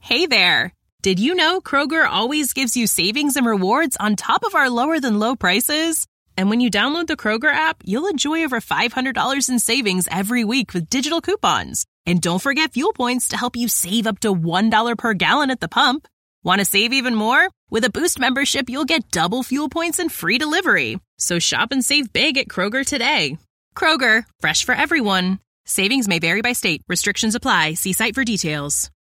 Hey there! Did you know Kroger always gives you savings and rewards on top of our lower-than-low prices? And when you download the Kroger app, you'll enjoy over $500 in savings every week with digital coupons. And don't forget fuel points to help you save up to $1 per gallon at the pump. Want to save even more? With a Boost membership, you'll get double fuel points and free delivery. So shop and save big at Kroger today. Kroger, fresh for everyone. Savings may vary by state. Restrictions apply. See site for details.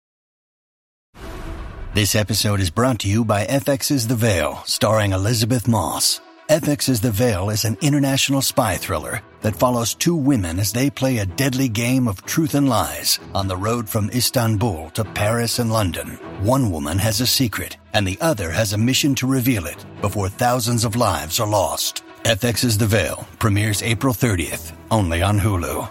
This episode is brought to you by FX's The Veil, starring Elizabeth Moss. FX's The Veil is an international spy thriller that follows two women as they play a deadly game of truth and lies on the road from Istanbul to Paris and London. One woman has a secret, and the other has a mission to reveal it before thousands of lives are lost. FX's The Veil premieres April 30th, only on Hulu.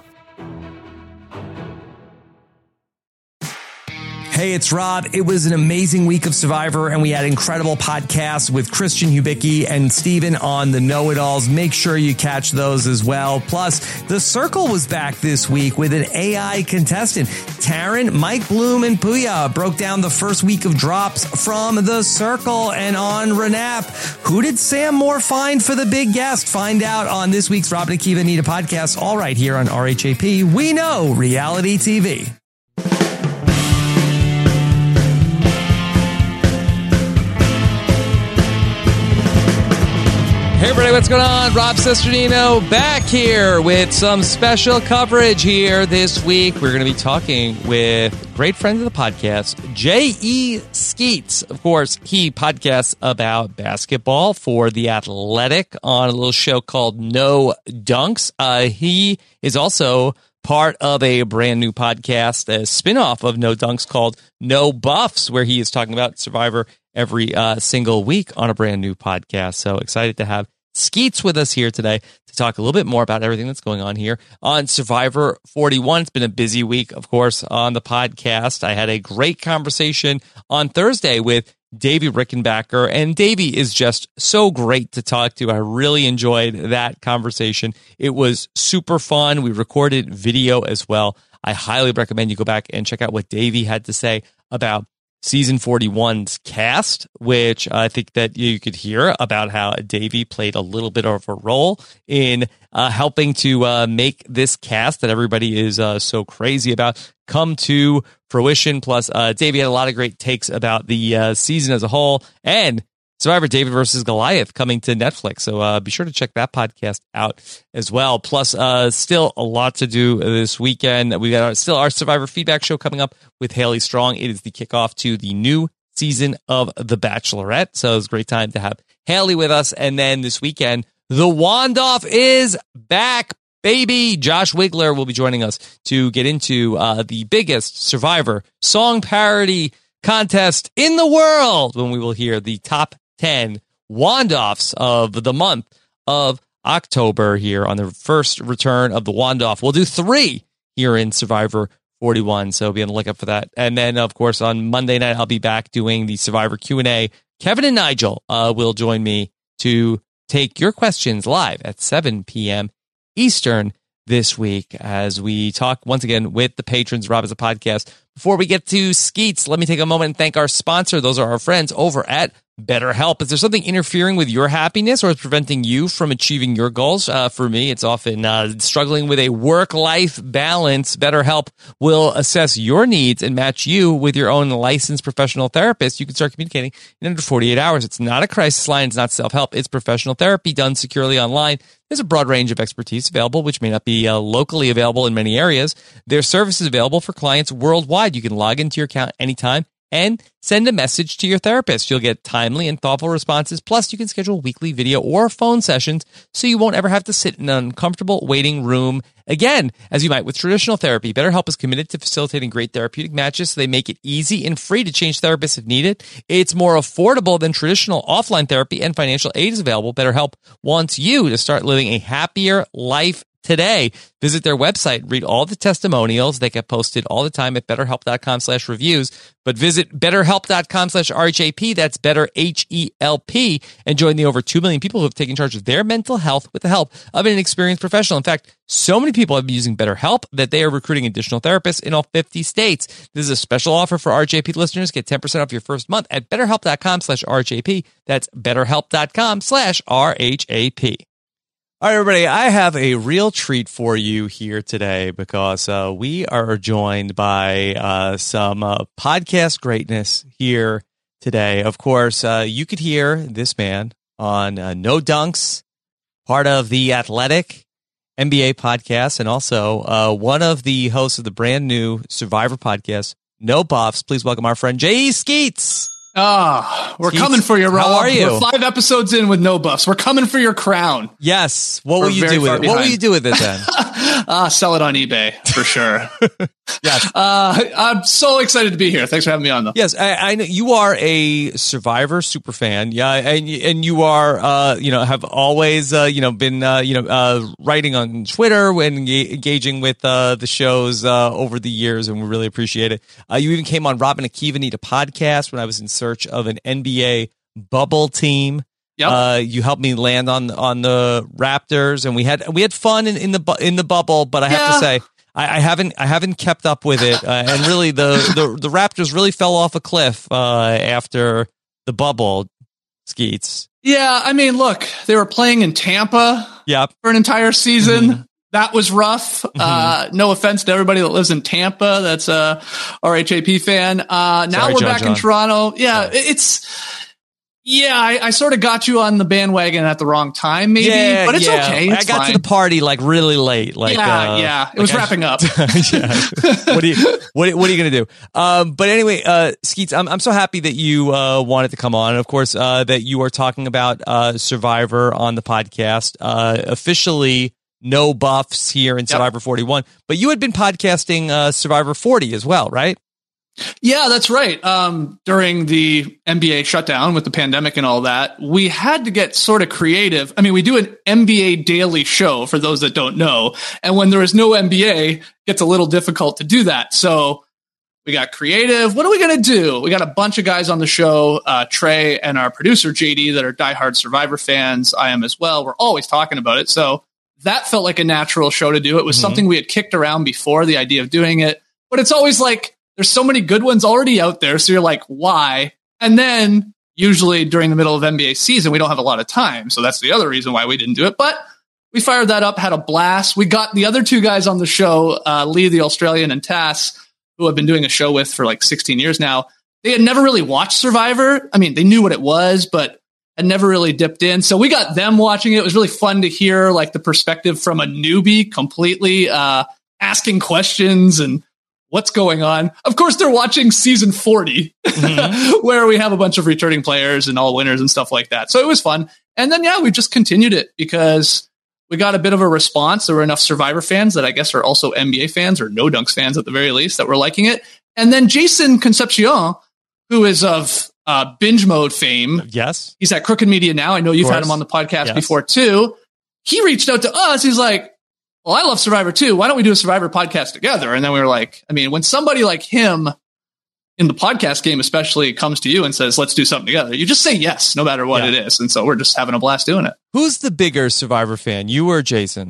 Hey, it's Rob. It was an amazing week of Survivor, and we had incredible podcasts with Christian Hubicki and Steven on the Know-It-Alls. Make sure you catch those as well. Plus, The Circle was back this week with an AI contestant. Taryn, Mike Bloom, and Puya broke down the first week of drops from The Circle. And on Renap, who did Sam Moore find for the big guest? Find out on this week's Rob and Akiva Anita podcast, all right here on RHAP. We know reality TV. Hey everybody, what's going on? Rob Cesternino back here with some special coverage here this week. We're going to be talking with great friend of the podcast, J.E. Skeets. Of course, he podcasts about basketball for The Athletic on a little show called No Dunks. He is also part of a brand new podcast, a spinoff of No Dunks called No Buffs, where he is talking about Survivor every single week on a brand new podcast. So excited to have Skeets with us here today to talk a little bit more about everything that's going on here on Survivor 41. It's been a busy week, of course, on the podcast. I had a great conversation on Thursday with Davey Rickenbacker, and Davey is just so great to talk to. I really enjoyed that conversation. It was super fun. We recorded video as well. I highly recommend you go back and check out what Davey had to say about Season 41's cast, which I think that you could hear about how Davey played a little bit of a role in helping to make this cast that everybody is so crazy about come to fruition. Plus, Davey had a lot of great takes about the season as a whole and Survivor David versus Goliath coming to Netflix. So be sure to check that podcast out as well. Plus, still a lot to do this weekend. We got still our Survivor feedback show coming up with Haley Strong. It is the kickoff to the new season of The Bachelorette. So it's a great time to have Haley with us. And then this weekend, the Wand-Off is back, baby. Josh Wigler will be joining us to get into the biggest Survivor song parody contest in the world when we will hear the top 10 Wand-Offs of the month of October here on the first return of the Wand-Off. We'll do 3 here in Survivor 41, so be on the lookout for that. And then, of course, on Monday night, I'll be back doing the Survivor Q&A. Kevin and Nigel will join me to take your questions live at 7 p.m. Eastern this week as we talk once again with the patrons. Rob is a podcast. Before we get to Skeets, let me take a moment and thank our sponsor. Those are our friends over at BetterHelp. Is there something interfering with your happiness or is preventing you from achieving your goals? For me, it's often struggling with a work-life balance. BetterHelp will assess your needs and match you with your own licensed professional therapist. You can start communicating in under 48 hours. It's not a crisis line. It's not self-help. It's professional therapy done securely online. There's a broad range of expertise available, which may not be locally available in many areas. Their service is available for clients worldwide. You can log into your account anytime and send a message to your therapist. You'll get timely and thoughtful responses. Plus, you can schedule weekly video or phone sessions so you won't ever have to sit in an uncomfortable waiting room again, as you might with traditional therapy. BetterHelp is committed to facilitating great therapeutic matches, so they make it easy and free to change therapists if needed. It's more affordable than traditional offline therapy, and financial aid is available. BetterHelp wants you to start living a happier life today. Visit their website, read all the testimonials. They get posted all the time at betterhelp.com/reviews. But visit betterhelp.com/RHAP. That's better HELP, and join the over 2 million people who have taken charge of their mental health with the help of an experienced professional. In fact, so many people have been using BetterHelp that they are recruiting additional therapists in all 50 states. This is a special offer for RHAP listeners. Get 10% off your first month at betterhelp.com/RHAP. That's betterhelp.com/RHAP. All right, everybody, I have a real treat for you here today because we are joined by some podcast greatness here today. Of course, you could hear this man on No Dunks, part of the Athletic NBA podcast, and also one of the hosts of the brand new Survivor podcast, No Buffs. Please welcome our friend J.E. Skeets. We're coming for you, Rob. How are you? We're 5 episodes in with No Buffs. We're coming for your crown. Yes. What will you do with it? What will you do with it then? Sell it on eBay for sure. Yes. I'm so excited to be here. Thanks for having me on, though. Yes, I know you are a Survivor super fan. Yeah, and you are, have always, been, writing on Twitter when engaging with the shows over the years, and we really appreciate it. You even came on Robin Akiva Need a Podcast when I was in search of an NBA bubble team. Yep. You helped me land on the Raptors, and we had fun in the bubble. But I have to say, I haven't kept up with it, and really the Raptors really fell off a cliff after the bubble. Skeets. Yeah, I mean, look, they were playing in Tampa. For an entire season. Mm-hmm. That was rough. Mm-hmm. No offense to everybody that lives in Tampa. That's a RHAP fan. Now we're back in Toronto. Yeah, I sort of got you on the bandwagon at the wrong time, maybe, but it's okay. It's I got fine. to the party like really late. It was wrapping up. What are you going to do? But anyway, Skeets, I'm so happy that you wanted to come on. And of course, that you are talking about Survivor on the podcast. Officially, No Buffs here in Survivor 41. But you had been podcasting Survivor 40 as well, right? Yeah, that's right. During the NBA shutdown with the pandemic and all that, we had to get sort of creative. I mean, we do an NBA daily show for those that don't know. And when there is no NBA, it gets a little difficult to do that. So we got creative. What are we going to do? We got a bunch of guys on the show, Trey and our producer, JD, that are diehard Survivor fans. I am as well. We're always talking about it. So that felt like a natural show to do. It was something we had kicked around before, the idea of doing it. But it's always like, there's so many good ones already out there. So you're like, why? And then usually during the middle of NBA season, we don't have a lot of time. So that's the other reason why we didn't do it. But we fired that up, had a blast. We got the other 2 guys on the show, Lee, the Australian, and Tass, who I've been doing a show with for like 16 years now. They had never really watched Survivor. I mean, they knew what it was, but had never really dipped in. So we got them watching it. It was really fun to hear like the perspective from a newbie completely asking questions and what's going on. Of course, they're watching season 40, where we have a bunch of returning players and all winners and stuff like that. So it was fun. And then, we just continued it because we got a bit of a response. There were enough Survivor fans that I guess are also NBA fans or No Dunks fans at the very least that were liking it. And then Jason Concepcion, who is of Binge Mode fame. Yes. He's at Crooked Media now. I know you've had him on the podcast before too. He reached out to us. He's like, well, I love Survivor too. Why don't we do a Survivor podcast together? And then we were like, I mean, when somebody like him in the podcast game especially comes to you and says, let's do something together, you just say yes, no matter what it is. And so we're just having a blast doing it. Who's the bigger Survivor fan, you or Jason?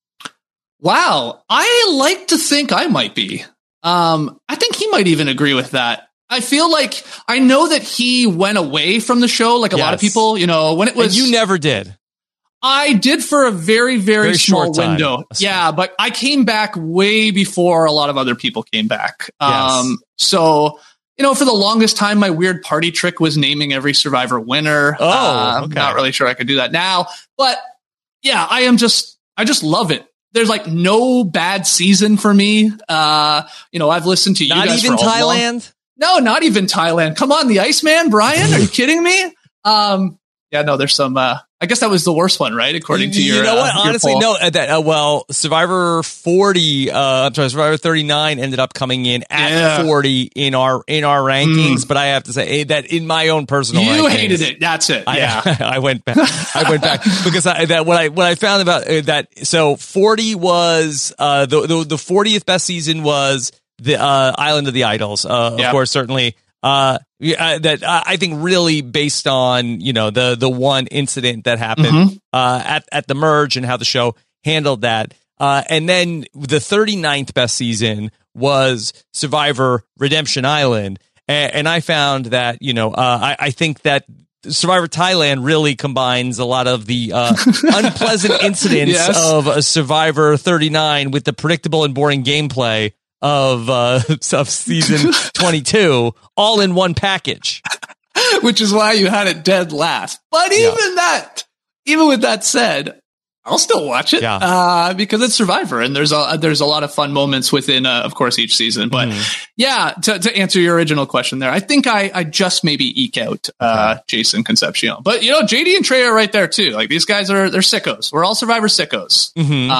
Wow. I like to think I might be. I think he might even agree with that. I feel like I know that he went away from the show like a lot of people, when it was. And you never did. I did for a very, very small window. Yeah, but I came back way before a lot of other people came back. So, for the longest time, my weird party trick was naming every Survivor winner. I'm not really sure I could do that now. But yeah, I just love it. There's like no bad season for me. I've listened to you guys. Not even Thailand? No, not even Thailand. Come on, the Iceman, Brian. Are you kidding me? Yeah, no, there's some, I guess that was the worst one, right? According to your, you know what? Honestly, poll. no, Survivor 40, Survivor 39 ended up coming in at 40 in our rankings, but I have to say that in my own personal rankings. You hated it. That's it. Yeah. I went back because what I found about that. So 40 was, the 40th best season was the, Island of the Idols. Of course, certainly. That I think really based on, the one incident that happened at the merge and how the show handled that. And then the 39th best season was Survivor Redemption Island. And I found that, I think that Survivor Thailand really combines a lot of the unpleasant incidents of a Survivor 39 with the predictable and boring gameplay of season 22 all in one package, which is why you had it dead last. But even with that said, I'll still watch it because it's Survivor and there's a lot of fun moments within of course each season. But to answer your original question there, I think I just maybe eke out Jason Concepcion. But JD and Trey are right there too. Like these guys they're sickos. We're all Survivor sickos.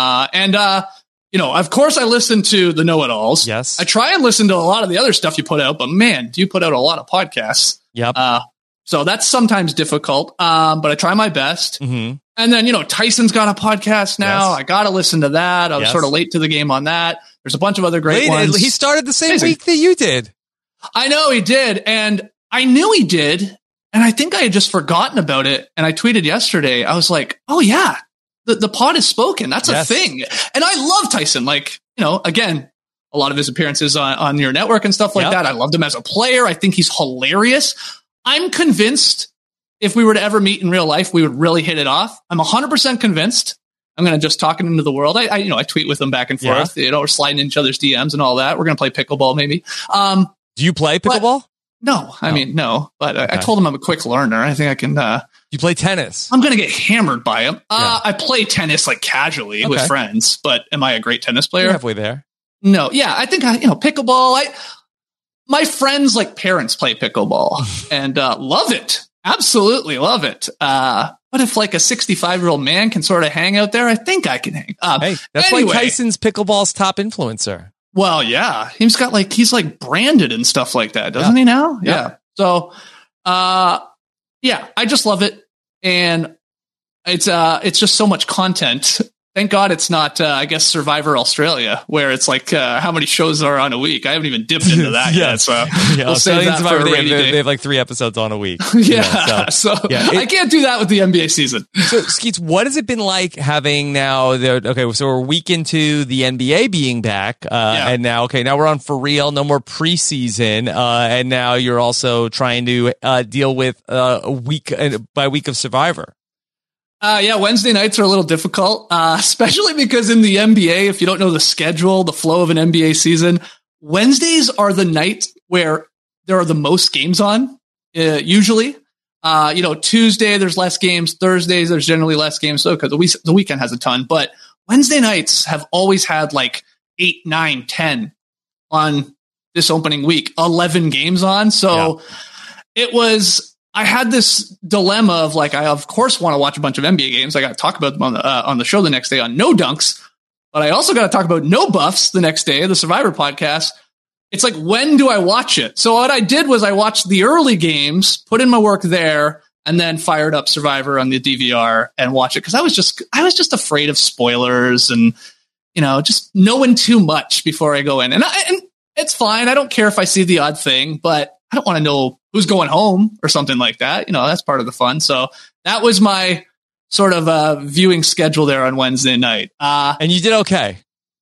Of course I listen to the Know-It-Alls. Yes. I try and listen to a lot of the other stuff you put out, but man, do you put out a lot of podcasts. Yep. So that's sometimes difficult. But I try my best. Mm-hmm. And then, Tyson's got a podcast now. Yes. I got to listen to that. I was sort of late to the game on that. There's a bunch of other great ones. He started the same week that you did. I know he did. And I knew he did. And I think I had just forgotten about it. And I tweeted yesterday. I was like, oh yeah. The pod is spoken. That's a thing. And I love Tyson. Like, again, a lot of his appearances on your network and stuff like that. I loved him as a player. I think he's hilarious. I'm convinced if we were to ever meet in real life, we would really hit it off. I'm 100% convinced. I'm going to just talk it into the world. I tweet with him back and forth. We're sliding in each other's DMs and all that. We're going to play pickleball maybe. Do you play pickleball? No, I mean, no, but I told him I'm a quick learner. I think I can, you play tennis? I'm going to get hammered by him. I play tennis like casually with friends, but am I a great tennis player? You're halfway there. No. Yeah. I think pickleball, my friends like parents play pickleball and, love it. Absolutely love it. But if like a 65-year-old man can sort of hang out there, I think I can hang. Hey, that's why Tyson's pickleball's top influencer. Well, yeah, he's like branded and stuff like that, doesn't he now? Yeah. So, I just love it. And it's just so much content. Thank God it's not, I guess, Survivor Australia, where it's like, how many shows are on a week? I haven't even dipped into that yet. So we'll save that for a rainy day. They have like 3 episodes on a week. I can't do that with the NBA season. So, Skeets, what has it been like having now, so we're a week into the NBA being back, and now we're on for real, no more preseason, and now you're also trying to deal with a week by week of Survivor. Wednesday nights are a little difficult, especially because in the NBA, if you don't know the schedule, the flow of an NBA season, Wednesdays are the night where there are the most games on, usually. Tuesday, there's less games. Thursdays, there's generally less games. So, because the weekend has a ton, but Wednesday nights have always had like 8, 9, 10 on this opening week, 11 games on. So I had this dilemma of like, I of course want to watch a bunch of NBA games. I got to talk about them on the show the next day on No Dunks, but I also got to talk about No Buffs the next day, the Survivor podcast. It's like, when do I watch it? So what I did was I watched the early games, put in my work there, and then fired up Survivor on the DVR and watch it. Cause I was just afraid of spoilers and, just knowing too much before I go in. And it's fine. I don't care if I see the odd thing, but I don't want to know who's going home or something like that. That's part of the fun. So that was my sort of viewing schedule there on Wednesday night. And you did okay.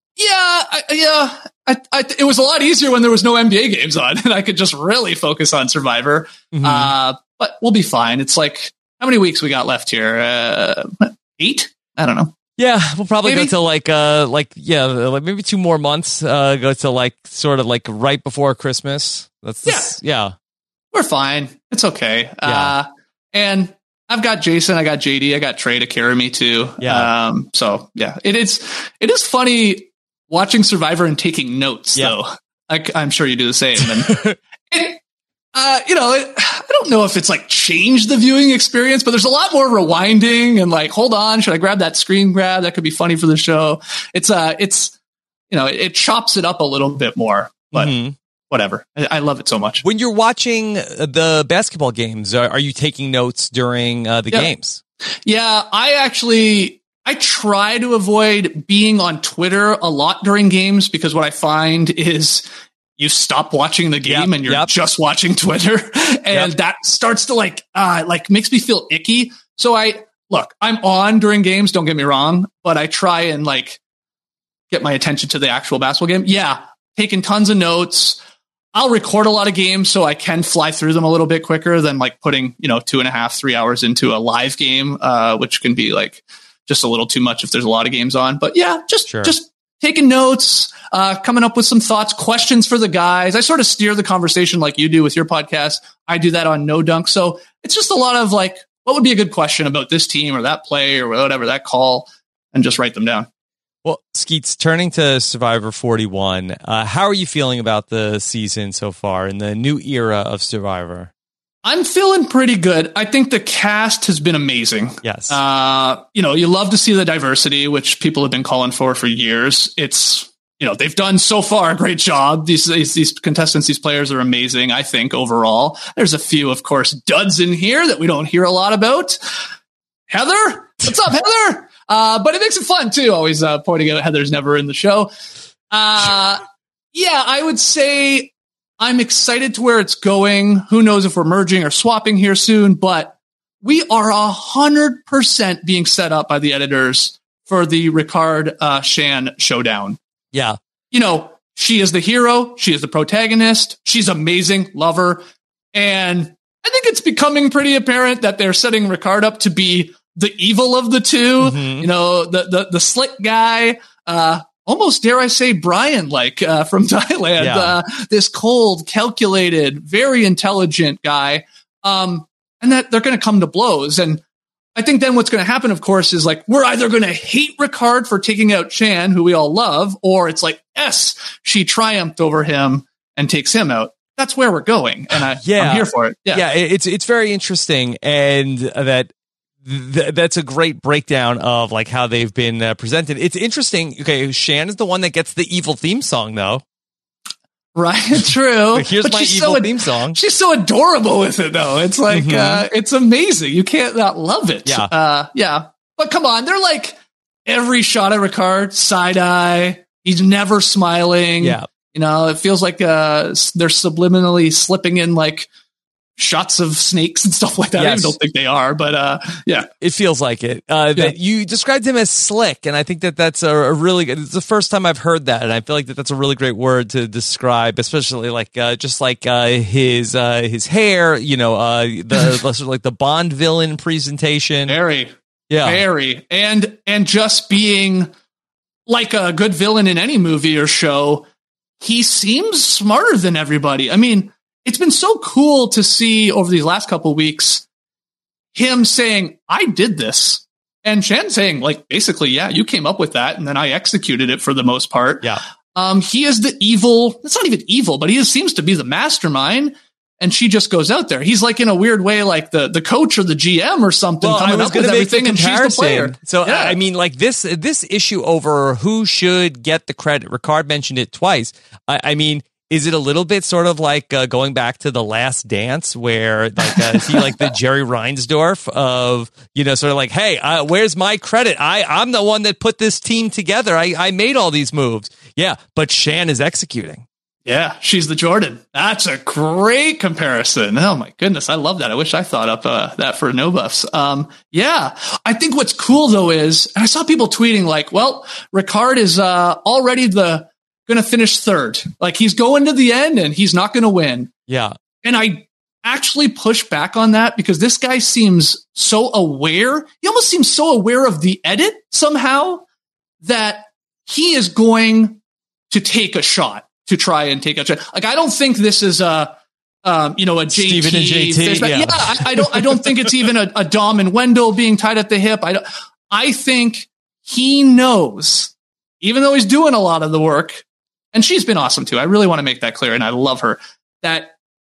It was a lot easier when there was no NBA games on and I could just really focus on Survivor. Mm-hmm. But we'll be fine. It's like, how many weeks we got left here? 8? I don't know. Yeah, we'll probably go till like maybe 2 more months. Go to like sort of like right before Christmas. We're fine. It's okay. And I've got Jason, I got JD, I got Trey to carry me too. Yeah. It is funny watching Survivor and taking notes though. I'm sure you do the same. And don't know if it's like changed the viewing experience, but there's a lot more rewinding and like, hold on, should I grab that screen grab? That could be funny for the show. It's it chops it up a little bit more, but whatever. I love it so much. When you're watching the basketball games, are you taking notes during the games? Yeah, I try to avoid being on Twitter a lot during games because what I find is you stop watching the game and you're just watching Twitter, and that starts to like makes me feel icky. So I'm on during games, don't get me wrong, but I try and like get my attention to the actual basketball game. Yeah, taking tons of notes. I'll record a lot of games so I can fly through them a little bit quicker than like putting, 2.5, 3 hours into a live game, which can be like just a little too much if there's a lot of games on. But yeah, just taking notes, coming up with some thoughts, questions for the guys. I sort of steer the conversation like you do with your podcast. I do that on No Dunk. So it's just a lot of like, what would be a good question about this team or that play or whatever, that call, and just write them down. Well, Skeets, turning to Survivor 41, how are you feeling about the season so far in the new era of Survivor? I'm feeling pretty good. I think the cast has been amazing. Yes. You love to see the diversity, which people have been calling for years. It's, they've done so far a great job. These contestants, these players are amazing, I think, overall. There's a few, of course, duds in here that we don't hear a lot about. Heather? What's up, Heather? But it makes it fun, too, always pointing out Heather's never in the show. Yeah, I would say I'm excited to where it's going. Who knows if we're merging or swapping here soon, but we are 100% being set up by the editors for the Ricard Shan showdown. Yeah. She is the hero. She is the protagonist. She's amazing. Love her. And I think it's becoming pretty apparent that they're setting Ricard up to be the evil of the two, the slick guy, almost dare I say Brian, from Thailand, this cold, calculated, very intelligent guy. And that they're going to come to blows. And I think then what's going to happen, of course, is like, we're either going to hate Ricard for taking out Shan, who we all love, or it's like, yes, she triumphed over him and takes him out. That's where we're going. And I'm here for it. Yeah. It's very interesting. And that's a great breakdown of like how they've been presented. It's interesting. Okay, Shan is the one that gets the evil theme song, though. Right, true. Here's my evil theme song. She's so adorable with it, though. It's like it's amazing. You can't not love it. Yeah, But come on, they're like every shot of Ricard, side eye. He's never smiling. Yeah, it feels like they're subliminally slipping in like shots of snakes and stuff like that. Yes. I don't think they are, but it feels like it. That you described him as slick, and I think that's a really good. It's the first time I've heard that, and I feel like that's a really great word to describe, especially like just like his hair. The sort of like the Bond villain presentation. Very, and just being like a good villain in any movie or show. He seems smarter than everybody. I mean, it's been so cool to see over these last couple of weeks him saying, I did this. And Shan saying, like, basically, yeah, you came up with that. And then I executed it for the most part. Yeah. He is the evil. It's not even evil, but he seems to be the mastermind. And she just goes out there. He's like in a weird way, like the coach or the GM or something. Well, coming up with everything, and she's the player. So I mean, like this issue over who should get the credit. Ricard mentioned it twice. I mean, is it a little bit sort of like going back to The Last Dance, where like is he like the Jerry Reinsdorf of sort of like, hey, where's my credit? I'm the one that put this team together. I made all these moves. Yeah, but Shan is executing. Yeah, she's the Jordan. That's a great comparison. Oh my goodness, I love that. I wish I thought up that for No Buffs. Yeah, I think what's cool though is, and I saw people tweeting like, well, Ricard is already going to finish third. Like he's going to the end and he's not going to win. Yeah. And I actually push back on that because this guy seems so aware. He almost seems so aware of the edit somehow that he is going to take a shot. To try and take a shot. Like I don't think this is a JT. Steven and JT. I don't think it's even a Dom and Wendell being tied at the hip. I think he knows, even though he's doing a lot of the work, and she's been awesome too. I really want to make that clear, and I love her. That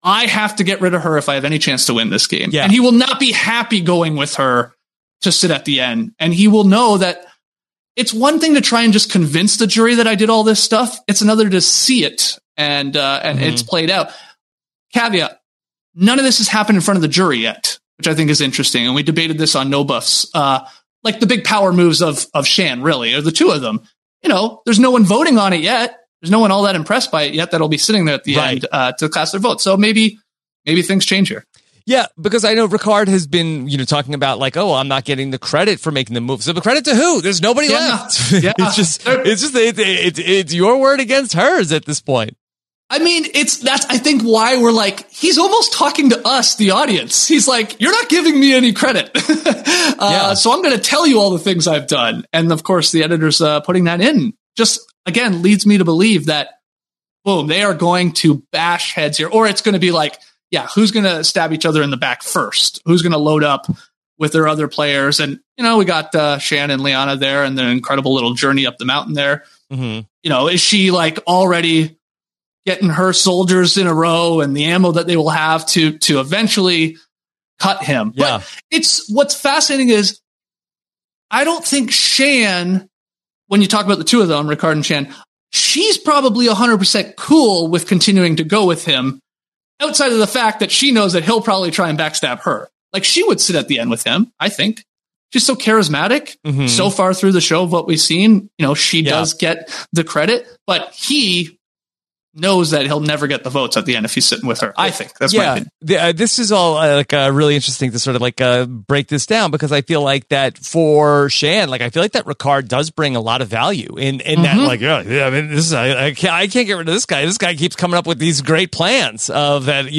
I have to get rid of her if I have any chance to win this game. Yeah. And he will not be happy going with her to sit at the end. And he will know that it's one thing to try and just convince the jury that I did all this stuff. It's another to see it and it's played out. Caveat. None of this has happened in front of the jury yet, which I think is interesting. And we debated this on No Buffs. Like the big power moves of Shan, really, are the two of them. You know, there's no one voting on it yet. There's no one all that impressed by it yet that'll be sitting there at the end to cast their vote. So maybe things change here. Yeah, because I know Ricard has been, talking about like, oh, I'm not getting the credit for making the move. So the credit to who? There's nobody left. Yeah. it's your word against hers at this point. I mean, that's I think why we're like, he's almost talking to us, the audience. He's like, you're not giving me any credit. So I'm going to tell you all the things I've done. And of course, the editor's putting that in just, again, leads me to believe that, boom, they are going to bash heads here. Or it's going to be like, yeah, who's going to stab each other in the back first? Who's going to load up with their other players? And, we got Shan and Liana there and their incredible little journey up the mountain there. Mm-hmm. Is she like already getting her soldiers in a row and the ammo that they will have to eventually cut him? Yeah. But what's fascinating is I don't think Shan, when you talk about the two of them, Ricard and Shan, she's probably 100% cool with continuing to go with him outside of the fact that she knows that he'll probably try and backstab her. Like she would sit at the end with him, I think. She's so charismatic so far through the show of what we've seen. She does get the credit, but he knows that he'll never get the votes at the end if he's sitting with her. I think that's my opinion. This is all really interesting to sort of break this down, because I feel like that for Shan, I feel like that Ricard does bring a lot of value in that. I mean, this is I can't get rid of this guy. This guy keeps coming up with these great plans of that,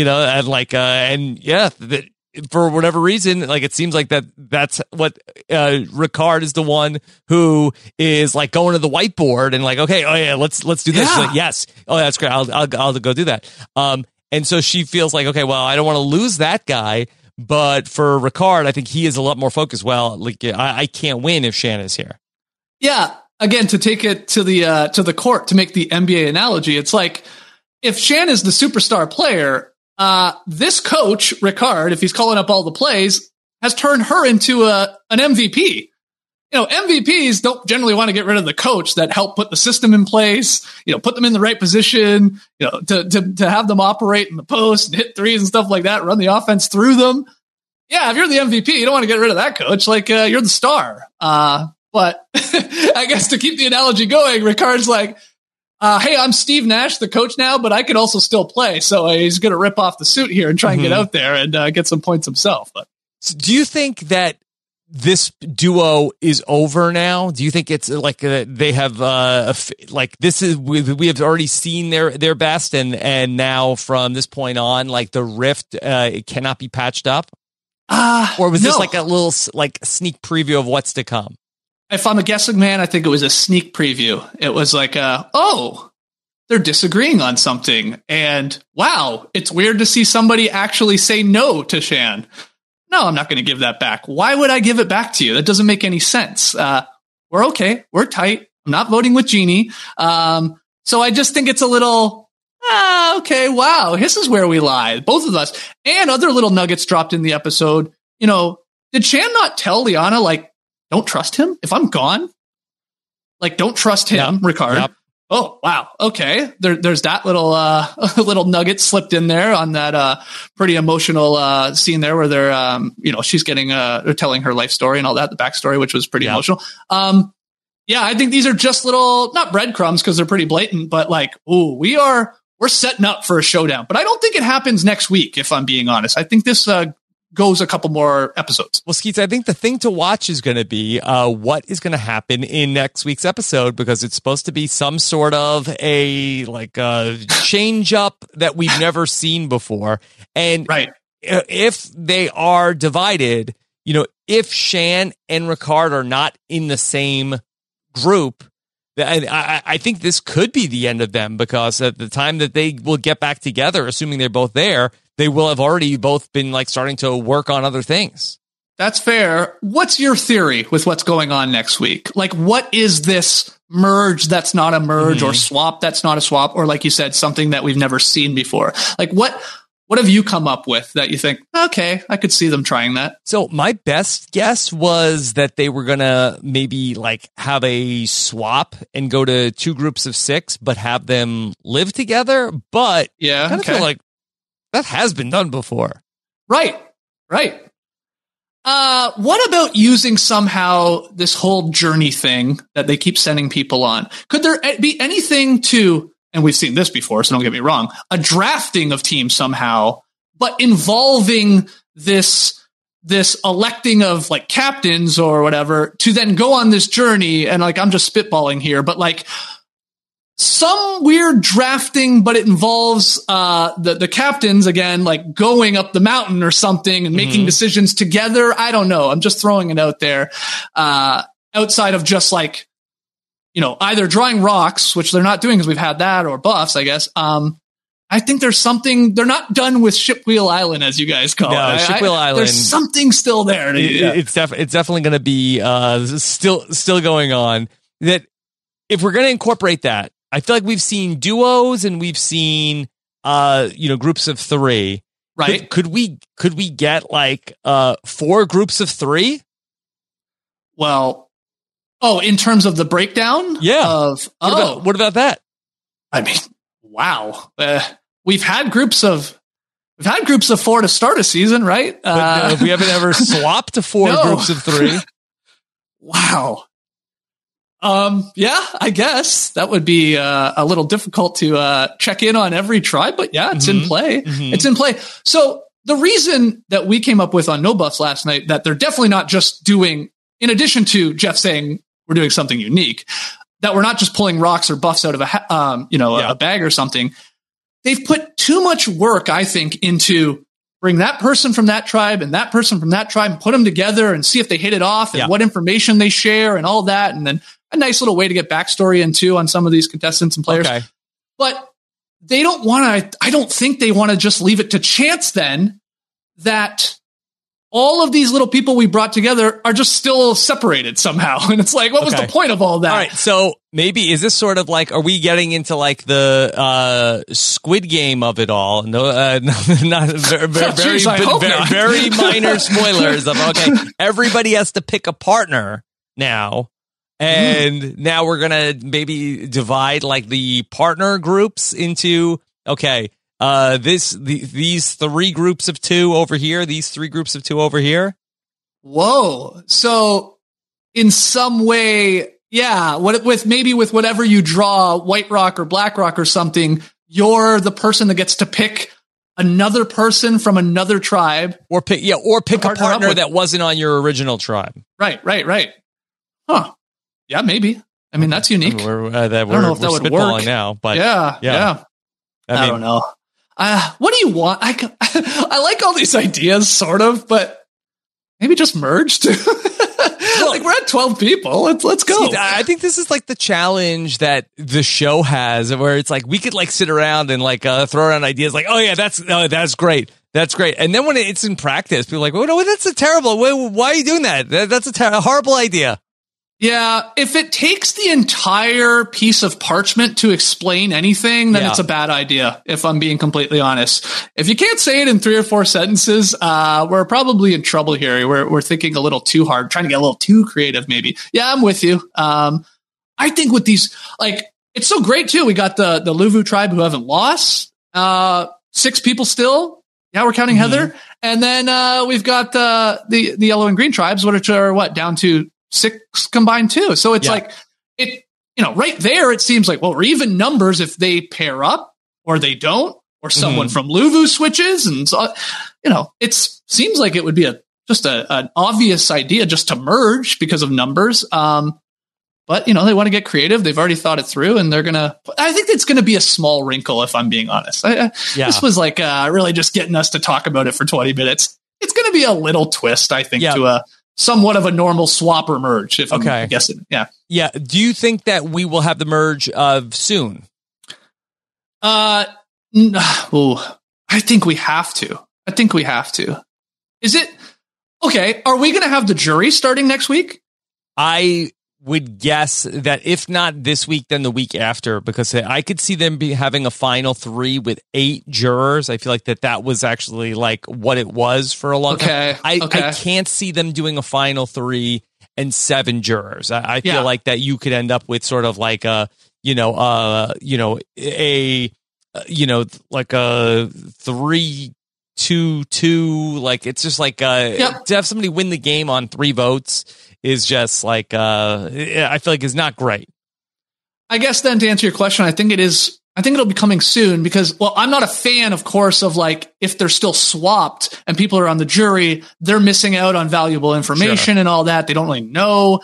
for whatever reason, it seems like that's what Ricard is the one who is going to the whiteboard and okay, oh yeah, let's do this. She's like, yes, oh that's great, I'll go do that. And so she feels like, okay, well, I don't want to lose that guy, but for Ricard, I think he is a lot more focused. Well, I can't win if Shan is here. Yeah, again, to take it to the court, to make the NBA analogy, it's like if Shan is the superstar player. This coach, Ricard, if he's calling up all the plays, has turned her into an MVP. MVPs don't generally want to get rid of the coach that helped put the system in place, put them in the right position, to have them operate in the post and hit threes and stuff like that, run the offense through them. Yeah, if you're the MVP, you don't want to get rid of that coach. You're the star. But I guess to keep the analogy going, Ricard's like, hey, I'm Steve Nash, the coach now, but I could also still play. So he's going to rip off the suit here and try and get out there and get some points himself. But so do you think that this duo is over now? Do you think it's they have this is we have already seen their best, and now from this point on, the rift it cannot be patched up? Or was this a little sneak preview of what's to come? If I'm a guessing man, I think it was a sneak preview. It was they're disagreeing on something. And wow, it's weird to see somebody actually say no to Shan. No, I'm not going to give that back. Why would I give it back to you? That doesn't make any sense. We're okay. We're tight. I'm not voting with Jeannie. So I just think it's a little, okay, wow, this is where we lie. Both of us. And other little nuggets dropped in the episode. Did Shan not tell Liana, don't trust him if I'm gone? Don't trust him, Ricard. Yep. Oh, wow. Okay. There's that little nugget slipped in there on that pretty emotional scene there where they're, she's getting, they're telling her life story and all that, the backstory, which was pretty emotional. Yeah, I think these are just little, not breadcrumbs because they're pretty blatant, but we're setting up for a showdown. But I don't think it happens next week, if I'm being honest. I think this goes a couple more episodes. Well, Skeets, I think the thing to watch is going to be what is going to happen in next week's episode, because it's supposed to be some sort of a change up that we've never seen before. And if they are divided, if Shan and Ricard are not in the same group, I think this could be the end of them, because at the time that they will get back together, assuming they're both there, they will have already both been starting to work on other things. That's fair. What's your theory with what's going on next week? What is this merge that's not a merge, or swap that's not a swap, or like you said, something that we've never seen before? What have you come up with that you think, okay, I could see them trying that? So my best guess was that they were going to maybe like have a swap and go to 2 groups of 6, but have them live together. But yeah, I kind of feel like that has been done before. Right. What about using somehow this whole journey thing that they keep sending people on? Could there be anything to, and we've seen this before, so don't get me wrong, a drafting of teams somehow, but involving this electing of like captains or whatever to then go on this journey? And like, I'm just spitballing here, but like some weird drafting, but it involves the captains again, like going up the mountain or something and making decisions together. I don't know. I'm just throwing it out there. Outside of just like, either drawing rocks, which they're not doing because we've had that, or buffs, I guess. I think there's something, they're not done with Shipwheel Island, as you guys call it. Shipwheel Island. There's something still there. It's definitely going to be still going on. That if we're going to incorporate that, I feel like we've seen duos and we've seen groups of 3. Right. Could we get like 4 groups of 3? Well, in terms of the breakdown? Yeah. What about that? I mean, wow. We've had groups of 4 to start a season, right? But we haven't ever swapped to 4 groups of 3. Wow. Yeah, I guess that would be a little difficult to check in on every tribe, but yeah, it's in play. It's in play. So the reason that we came up with on No Buffs last night, that they're definitely not just doing, in addition to Jeff saying we're doing something unique, that we're not just pulling rocks or buffs out of a bag or something. They've put too much work, I think, into bring that person from that tribe and that person from that tribe and put them together and see if they hit it off and what information they share and all that. And then a nice little way to get backstory in too on some of these contestants and players. Okay. But they don't want to, I don't think they want to just leave it to chance then that all of these little people we brought together are just still separated somehow. And it's like, what was the point of all that? All right. So maybe is this sort of like, are we getting into like the Squid Game of it all? No, not very minor spoilers of, okay, everybody has to pick a partner now. And now we're going to maybe divide like the partner groups into, okay, these 3 groups of 2 over here, these 3 groups of 2 over here. Whoa. So in some way, yeah, with whatever you draw, White Rock or Black Rock or something, you're the person that gets to pick another person from another tribe. Or pick a partner that wasn't on your original tribe. Right. Huh. Yeah, maybe. I mean, that's unique. I don't know if that would work now, but yeah. I don't know. What do you want? I like all these ideas, sort of, but maybe just merge too. Like we're at 12 people. Let's go. See, I think this is like the challenge that the show has, where it's like we could like sit around and like throw around ideas, like, oh yeah, that's great. That's great. And then when it's in practice, people are like, oh no, that's a terrible. Why are you doing that? That's a horrible idea. Yeah, if it takes the entire piece of parchment to explain anything, then it's a bad idea, if I'm being completely honest. If you can't say it in 3 or 4 sentences, we're probably in trouble here. We're thinking a little too hard, trying to get a little too creative, maybe. Yeah, I'm with you. I think with these, like, it's so great, too. We got the Luvu tribe who haven't lost. 6 people still. Yeah, we're counting Heather. And then we've got the yellow and green tribes, which are, down to 6 combined too. So it's like right there, it seems like, well, we're even numbers if they pair up or they don't, or someone from Luvu switches. And so, it seems like it would be just an obvious idea just to merge because of numbers. But they want to get creative. They've already thought it through and I think it's going to be a small wrinkle, if I'm being honest. This was like really just getting us to talk about it for 20 minutes. It's going to be a little twist, I think, to a somewhat of a normal swap or merge, if I'm guessing. Yeah. Yeah. Do you think that we will have the merge soon? I think we have to. Is it okay? Are we going to have the jury starting next week? I would guess that if not this week, then the week after, because I could see them having a final 3 with 8 jurors. I feel like that was actually like what it was for a long time. I can't see them doing a final 3 and 7 jurors. I feel like that you could end up with sort of like a 3-2-2, like it's just like to have somebody win the game on 3 votes is just like I feel like is not great. I guess then to answer your question, I think it'll be coming soon because, well, I'm not a fan, of course, of like if they're still swapped and people are on the jury, they're missing out on valuable information and all that. They don't really know.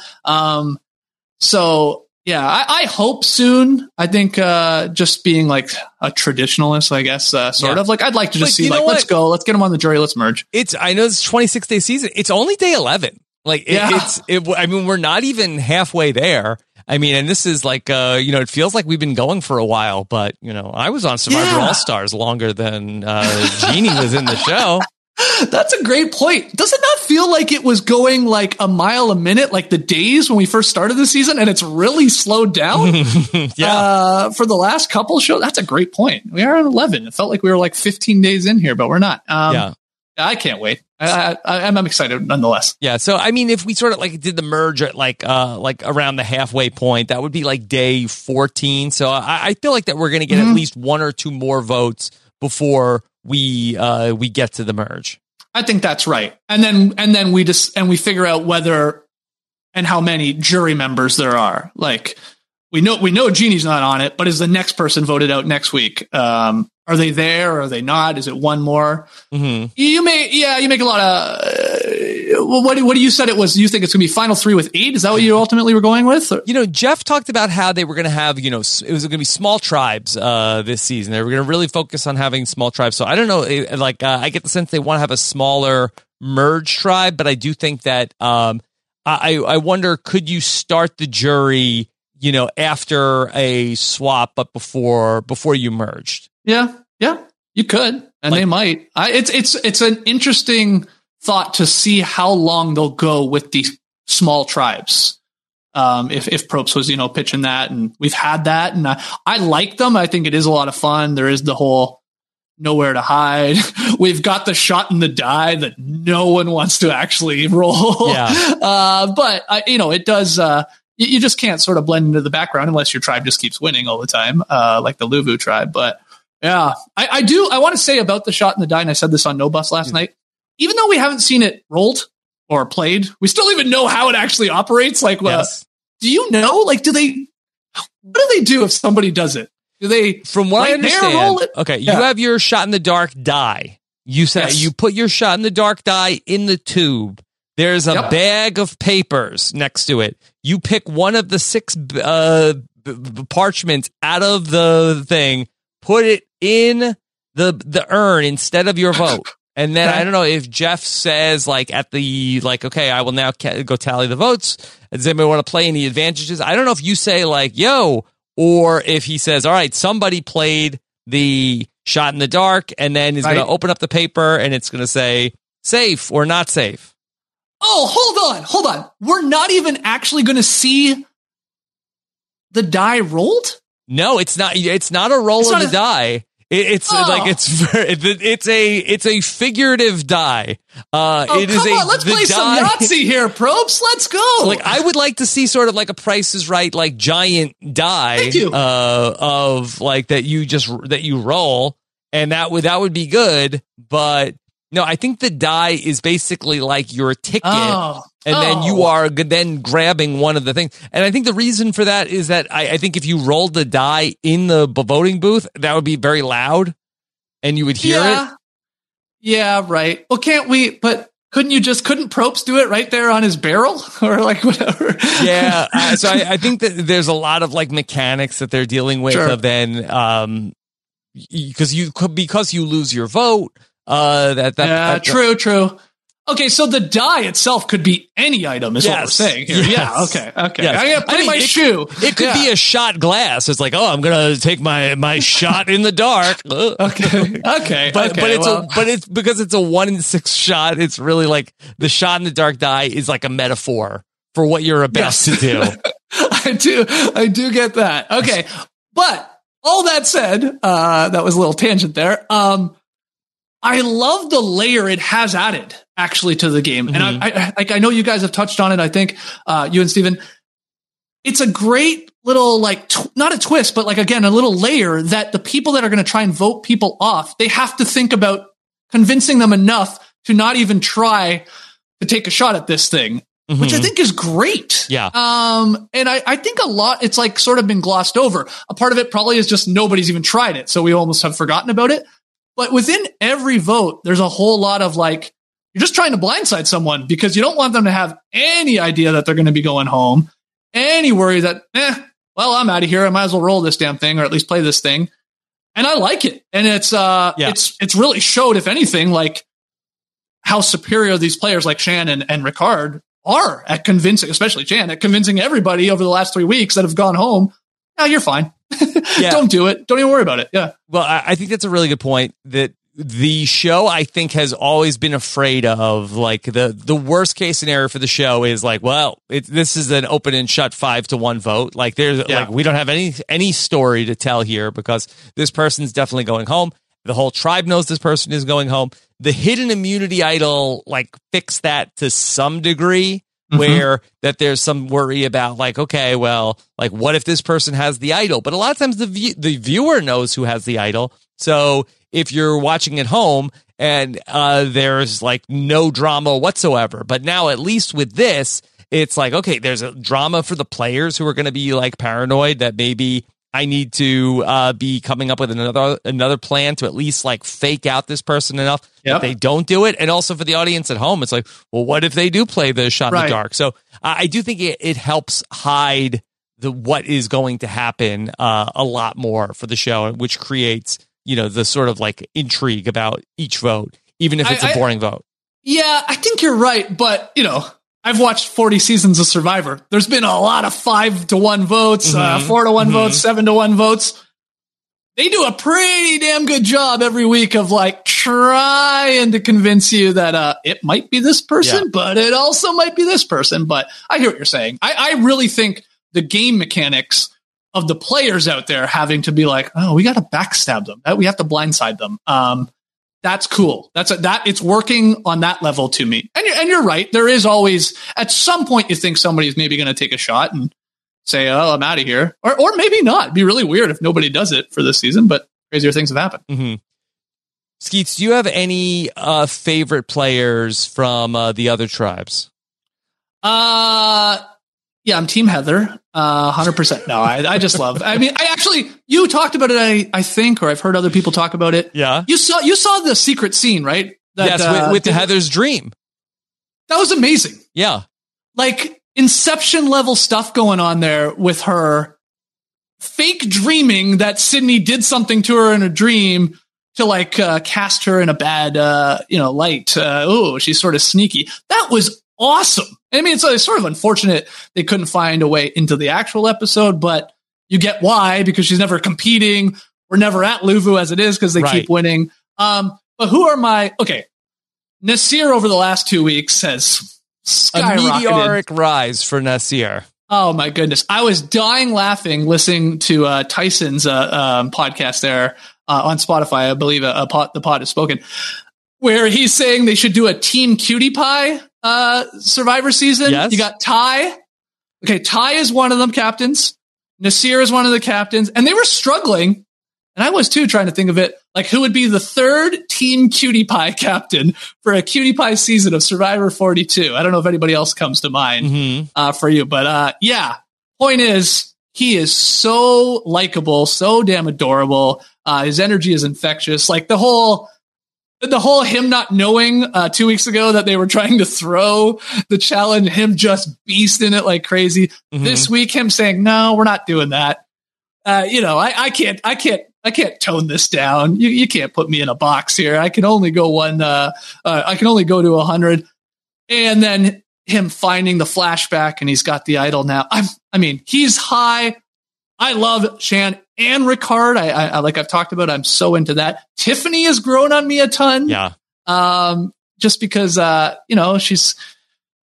So yeah, I hope soon. I think just being like a traditionalist, I guess, sort of like I'd like to just see like, let's go, let's get them on the jury, let's merge. I know it's 26-day season. It's only day 11. Like I mean, we're not even halfway there. I mean, and this is like, it feels like we've been going for a while, but I was on Survivor All-Stars longer than Jeannie was in the show. That's a great point. Does it not feel like it was going like a mile a minute, like the days when we first started the season, and it's really slowed down for the last couple shows? That's a great point. We are on 11. It felt like we were like 15 days in here, but we're not. I can't wait. I'm excited nonetheless. Yeah. So, I mean, if we sort of like did the merge at like around the halfway point, that would be like day 14. So I feel like that we're going to get at least 1 or 2 more votes before we get to the merge. I think that's right. And then we figure out whether and how many jury members there are. Like we know Jeannie's not on it, but is the next person voted out next week? Are they there or are they not? Is it one more? Mm-hmm. You make a lot of, what do you said it was? You think it's going to be final 3 with 8? Is that what you ultimately were going with? Jeff talked about how they were going to have, it was going to be small tribes, this season. They were going to really focus on having small tribes. So I don't know, I get the sense they want to have a smaller merge tribe, but I do think that, I wonder, could you start the jury, after a swap, but before you merged? Yeah, you could, and they might. It's an interesting thought to see how long they'll go with these small tribes. If Probst was, pitching that, and we've had that, and I like them. I think it is a lot of fun. There is the whole nowhere to hide. We've got the shot in the die that no one wants to actually roll. Yeah. But it does. You just can't sort of blend into the background unless your tribe just keeps winning all the time, like the Luvu tribe. But yeah, I want to say about the shot in the die, and I said this on No Buffs last night, even though we haven't seen it rolled or played, we still even know how it actually operates. Like, do you know, like, what do they do if somebody does it? Do they, from what I understand, roll it? Okay, you have your shot in the dark die. You say you put your shot in the dark die in the tube. There's a bag of papers next to it. You pick one of the 6 parchments out of the thing, put it in the urn instead of your vote. And then I don't know if Jeff says okay, I will now go tally the votes. Does anybody want to play any advantages? I don't know if you say like, yo, or if he says, all right, somebody played the shot in the dark, and then he's going to open up the paper and it's going to say safe or not safe. Oh, hold on. We're not even actually going to see the die rolled? No, it's not. It's not a roll of the die. It's a figurative die. Let's play some Yahtzee here, Probst. Let's go. Like, I would like to see sort of like a Price is Right, like giant die of like that you roll, and that would be good. But no, I think the die is basically like your ticket, and then you are then grabbing one of the things. And I think the reason for that is that I think if you rolled the die in the voting booth, that would be very loud, and you would hear it. Yeah, right. Well, couldn't Probst do it right there on his barrel or like whatever? Yeah. So I think that there's a lot of like mechanics that they're dealing with of then, because you lose your vote. True. Okay, so the die itself could be any item, is what we're saying here. Yes. Yeah, okay. Yes. I'm gonna put my shoe. It could be a shot glass. It's like, I'm gonna take my shot in the dark. Okay. But it's because it's a 1 in 6 shot. It's really like the shot in the dark die is like a metaphor for what you're about to do. I do get that. Okay. But all that said, that was a little tangent there. I love the layer it has added actually to the game. And I know you guys have touched on it. I think, you and Steven, it's a great little, like, not a twist, but like, again, a little layer that the people that are going to try and vote people off, they have to think about convincing them enough to not even try to take a shot at this thing, which I think is great. Yeah. And I think a lot, it's like sort of been glossed over. A part of it probably is just nobody's even tried it. So we almost have forgotten about it. But within every vote, there's a whole lot of like, you're just trying to blindside someone because you don't want them to have any idea that they're going to be going home, any worry that, well, I'm out of here. I might as well roll this damn thing or at least play this thing. And I like it. And it's really showed, if anything, like how superior these players like Shan and Ricard are at convincing, especially Shan, at convincing everybody over the last 3 weeks that have gone home. No, you're fine. Don't do it. Don't even worry about it. Yeah. Well, I think that's a really good point, that the show, I think, has always been afraid of, like, the worst case scenario for the show is like, well, this is an open and shut 5-1 vote. Like, like, we don't have any story to tell here because this person's definitely going home. The whole tribe knows this person is going home. The hidden immunity idol, like, fixed that to some degree, where that there's some worry about, like, okay, well, like, what if this person has the idol? But a lot of times the viewer knows who has the idol. So if you're watching at home and there's like no drama whatsoever, but now at least with this, it's like, okay, there's a drama for the players who are going to be like paranoid that maybe I need to be coming up with another plan to at least like fake out this person enough that they don't do it. And also for the audience at home, it's like, well, what if they do play the shot in the dark? So I do think it helps hide what is going to happen a lot more for the show, which creates, you know, the sort of like intrigue about each vote, even if it's a boring vote. Yeah, I think you're right. But, you know, I've watched 40 seasons of Survivor. There's been a lot of 5-1 votes, 4-1 votes, 7-1 votes. They do a pretty damn good job every week of like trying to convince you that it might be this person, but it also might be this person. But I hear what you're saying. I really think the game mechanics of the players out there having to be like, oh, we got to backstab them. We have to blindside them. That's cool. It's working on that level to me. And you're right. There is always, at some point, you think somebody's maybe going to take a shot and say, oh, I'm out of here. Or maybe not. It'd be really weird if nobody does it for this season, but crazier things have happened. Skeets, do you have any favorite players from the other tribes? Yeah, I'm Team Heather. 100%. No, I just love. I mean, you talked about it. I think, or I've heard other people talk about it. Yeah, you saw the secret scene, right? Yes, with the Heather's dream. That was amazing. Yeah, like Inception level stuff going on there with her fake dreaming that Sydney did something to her in a dream to like cast her in a bad light. She's sort of sneaky. That was awesome. I mean, it's sort of unfortunate they couldn't find a way into the actual episode, but you get why, because she's never competing. We're never at Luvu as it is because they keep winning. But who are Nasir over the last 2 weeks has skyrocketed. A meteoric rise for Nasir. Oh my goodness. I was dying laughing listening to Tyson's podcast there on Spotify. I believe the pod has spoken, where he's saying they should do a Team Cutie Pie Survivor season. Yes. You got Ty. Okay, Ty is one of them captains. Nasir is one of the captains. And they were struggling, and I was too, trying to think of it, like who would be the third Team Cutie Pie captain for a Cutie Pie season of Survivor 42. I don't know if anybody else comes to mind for you. But point is, he is so likable, so damn adorable. His energy is infectious. Like the whole him not knowing 2 weeks ago that they were trying to throw the challenge, him just beasting it like crazy. This week, him saying, no, we're not doing that. I can't tone this down. You can't put me in a box here. I can only go I can only go to 100. And then him finding the flashback, and he's got the idol now. He's high. I love Shan and Ricard. I like I've talked about, I'm so into that. Tiffany has grown on me a ton. Yeah. Just because, she's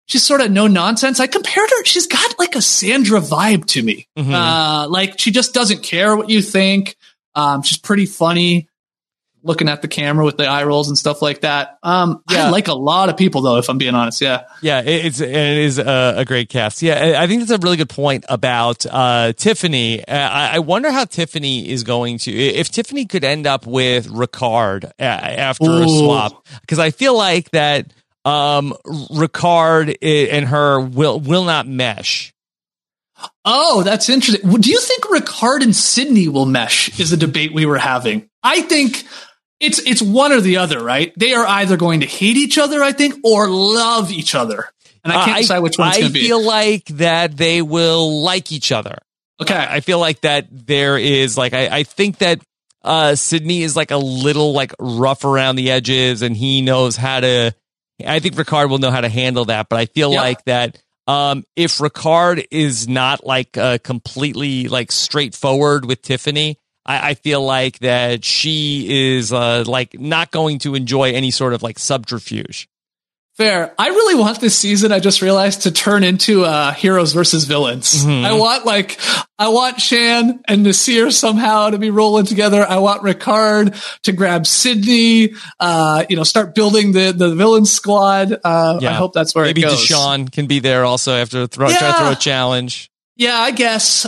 she's sort of no nonsense. I compared her. She's got like a Sandra vibe to me. Like she just doesn't care what you think. She's pretty funny, looking at the camera with the eye rolls and stuff like that. I like a lot of people though, if I'm being honest. Yeah. It is a great cast. Yeah. I think that's a really good point about Tiffany. I wonder how Tiffany is going to, if Tiffany could end up with Ricard after a swap, because I feel like that Ricard and her will not mesh. Oh, that's interesting. Do you think Ricard and Sydney will mesh is the debate we were having? I think it's one or the other, right? They are either going to hate each other, I think, or love each other. And I can't decide which one it's going to be. I feel like that they will like each other. Okay. I feel like that there is like, I think that Sydney is like a little like rough around the edges and he knows how to, I think Ricard will know how to handle that. But I feel like that if Ricard is not like completely like straightforward with Tiffany, I feel like that she is like not going to enjoy any sort of like subterfuge. Fair. I really want this season, I just realized, to turn into heroes versus villains. I want Shan and Nasir somehow to be rolling together. I want Ricard to grab Sydney, start building the villain squad. I hope that's where maybe it goes. Maybe Deshaun can be there also after try to throw a challenge. Yeah, I guess.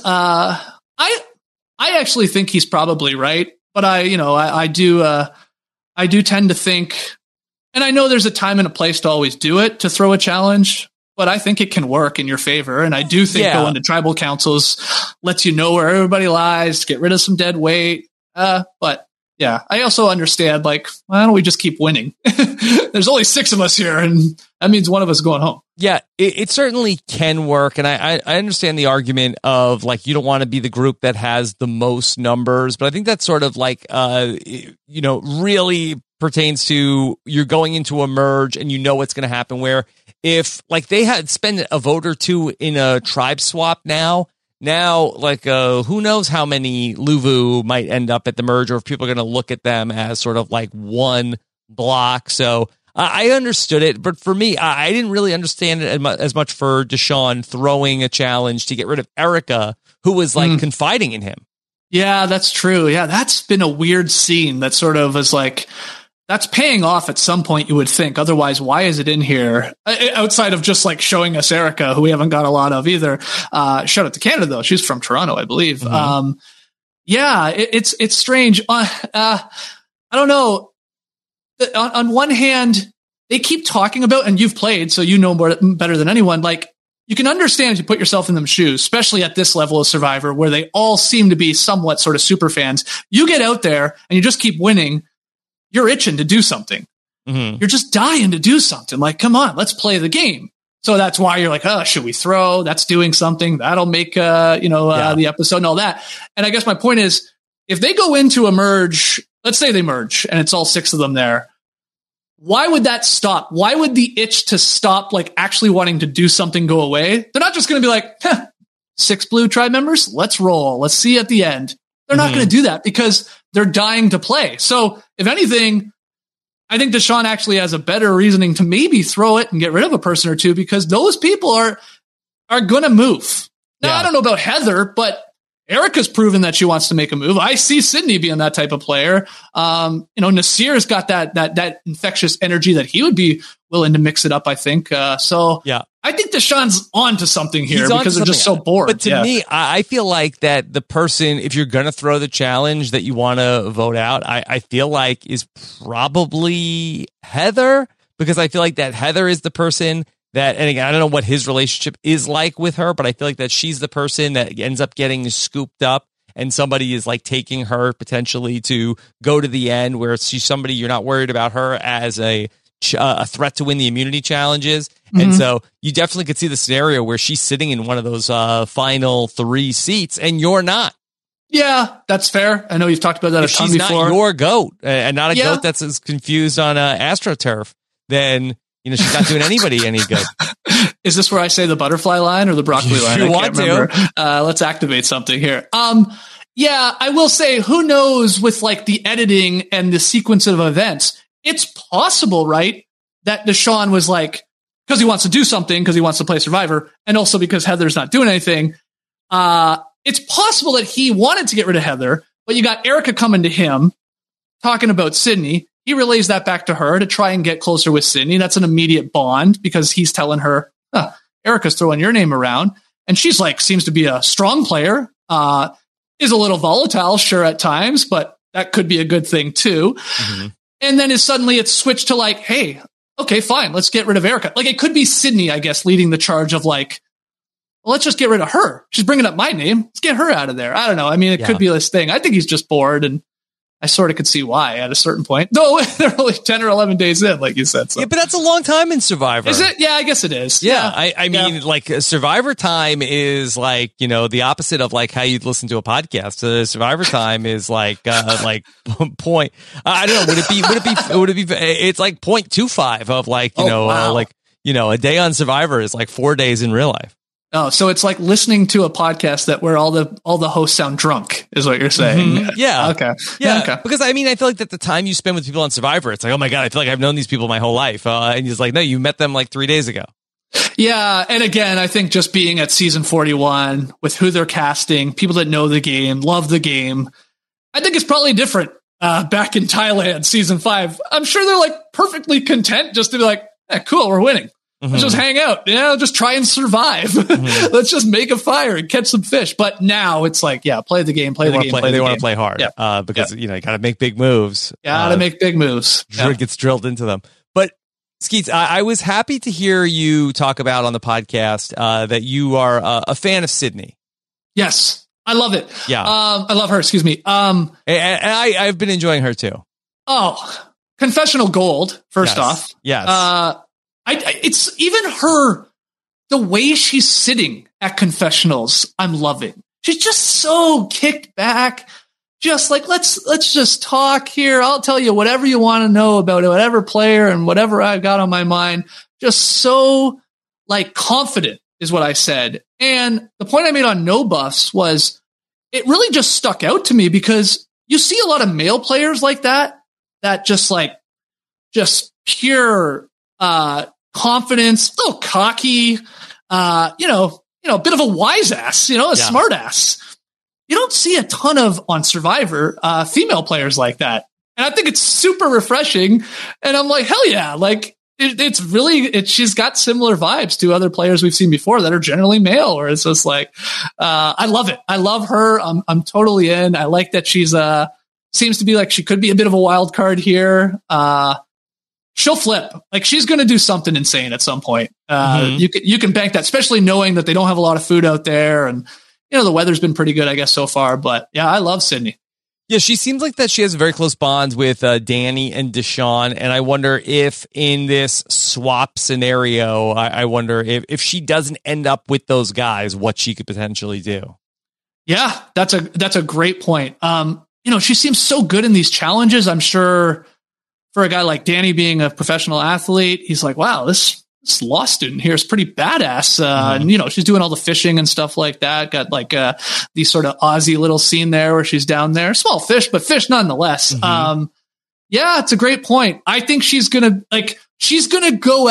I actually think he's probably right, but I do tend to think. And I know there's a time and a place to always do it, to throw a challenge, but I think it can work in your favor. And I do think going to tribal councils lets you know where everybody lies, get rid of some dead weight. But yeah, I also understand, like, why don't we just keep winning? There's only 6 of us here, and that means one of us going home. Yeah, it certainly can work. And I understand the argument of, like, you don't want to be the group that has the most numbers. But I think that's sort of like, really pertains to you're going into a merge and you know what's going to happen, where if like they had spent a vote or two in a tribe swap now like who knows how many Luvu might end up at the merge, or if people are going to look at them as sort of like one block. So I understood it, but for me, I didn't really understand it as much for Deshaun throwing a challenge to get rid of Erica, who was like confiding in him. Yeah, that's true. Yeah, that's been a weird scene that sort of is like, that's paying off at some point, you would think. Otherwise, why is it in here? Outside of just like showing us Erica, who we haven't got a lot of either. Shout out to Canada, though. She's from Toronto, I believe. It's strange. I don't know. On one hand, they keep talking about, and you've played, so you know better than anyone, like, you can understand if you put yourself in them shoes, especially at this level of Survivor, where they all seem to be somewhat sort of super fans. You get out there and you just keep winning. You're itching to do something. You're just dying to do something. Like, come on, let's play the game. So that's why you're like, oh, should we throw? That's doing something. That'll make, the episode and all that. And I guess my point is, if they go into a merge, let's say they merge and it's all 6 of them there, why would that stop? Why would the itch to stop, like, actually wanting to do something go away? They're not just going to be like, 6 blue tribe members, let's roll. Let's see at the end. They're not going to do that because they're dying to play. So if anything, I think Deshaun actually has a better reasoning to maybe throw it and get rid of a person or two, because those people are going to move. Now, I don't know about Heather, but Erica's proven that she wants to make a move. I see Sydney being that type of player. Nasir's got that infectious energy that he would be willing to mix it up, I think. I think Deshaun's on to something here because they're just so bored. But to me, I feel like that the person, if you're going to throw the challenge that you want to vote out, I feel like is probably Heather, because I feel like that Heather is the person that, and again, I don't know what his relationship is like with her, but I feel like that she's the person that ends up getting scooped up and somebody is like taking her potentially to go to the end, where she's somebody you're not worried about her as a threat to win the immunity challenges. And so you definitely could see the scenario where she's sitting in one of those final 3 seats and you're not. Yeah, that's fair. I know you've talked about that a ton before. If she's not your goat and not a goat that's as confused on AstroTurf, then she's not doing anybody any good. Is this where I say the butterfly line or the broccoli line? You want to. Let's activate something here. I will say, who knows with like the editing and the sequence of events, it's possible, right, that Deshaun was like, because he wants to do something, because he wants to play Survivor, and also because Heather's not doing anything. It's possible that he wanted to get rid of Heather, but you got Erica coming to him, talking about Sydney. He relays that back to her to try and get closer with Sydney. That's an immediate bond because he's telling her, Erica's throwing your name around. And she's like, seems to be a strong player, is a little volatile, sure, at times, but that could be a good thing too. Mm-hmm. And then suddenly it's switched to like, hey, okay, fine, let's get rid of Erica. Like it could be Sydney, I guess, leading the charge of like, well, let's just get rid of her. She's bringing up my name. Let's get her out of there. I don't know. I mean, it could be this thing. I think he's just bored, and I sort of could see why at a certain point. No, they're only 10 or 11 days in, like you said. So. Yeah, but that's a long time in Survivor. Is it? Yeah, I guess it is. Yeah. I mean, like Survivor time is like, you know, the opposite of like how you'd listen to a podcast. Survivor time is like point. I don't know. Would it be, it's like 0.25 of like, you know, wow. Like, you know, a day on Survivor is like 4 days in real life. Oh, so it's like listening to a podcast that where all the hosts sound drunk is what you're saying. Mm-hmm. Yeah. Okay. Yeah. Okay. Because I mean, I feel like that the time you spend with people on Survivor, it's like, oh my God, I feel like I've known these people my whole life. And he's like, no, you met them like 3 days ago. Yeah. And again, I think just being at season 41 with who they're casting, people that know the game, love the game. I think it's probably different back in Thailand, season 5. I'm sure they're like perfectly content just to be like, cool, we're winning. Let's just hang out, just try and survive. Mm-hmm. Let's just make a fire and catch some fish. But now it's like, play the game, play the game. They want to play hard because, you know, you got to make big moves. Got to make big moves. It gets drilled into them. But Skeets, I was happy to hear you talk about on the podcast that you are a fan of Sydney. Yes, I love it. Yeah. I love her, excuse me. And I've been enjoying her too. Oh, confessional gold, first off. Yes. It's even her, the way she's sitting at confessionals, I'm loving. She's just so kicked back, just like, let's just talk here. I'll tell you whatever you want to know about it, whatever player and whatever I've got on my mind. Just so like confident is what I said. And the point I made on No Buffs was it really just stuck out to me because you see a lot of male players like that just pure, confidence, a little cocky, a bit of a wise ass, a smart ass. You don't see a ton of on Survivor, female players like that. And I think it's super refreshing. And I'm like, hell yeah. Like it's really, she's got similar vibes to other players we've seen before that are generally male, where it's just like, I love it. I love her. I'm totally in. I like that she's, seems to be like, she could be a bit of a wild card here. She'll flip. Like she's going to do something insane at some point. You can bank that, especially knowing that they don't have a lot of food out there, and the weather's been pretty good, I guess, so far. But yeah, I love Sydney. Yeah, she seems like that she has a very close bond with Danny and Deshaun, and I wonder if in this swap scenario, I wonder if she doesn't end up with those guys, what she could potentially do. Yeah, that's a great point. She seems so good in these challenges. I'm sure. For a guy like Danny being a professional athlete, he's like, wow, this law student here is pretty badass. And, she's doing all the fishing and stuff like that. Got like the sort of Aussie little scene there where she's down there. Small fish, but fish nonetheless. Mm-hmm. Yeah, it's a great point. I think she's going to go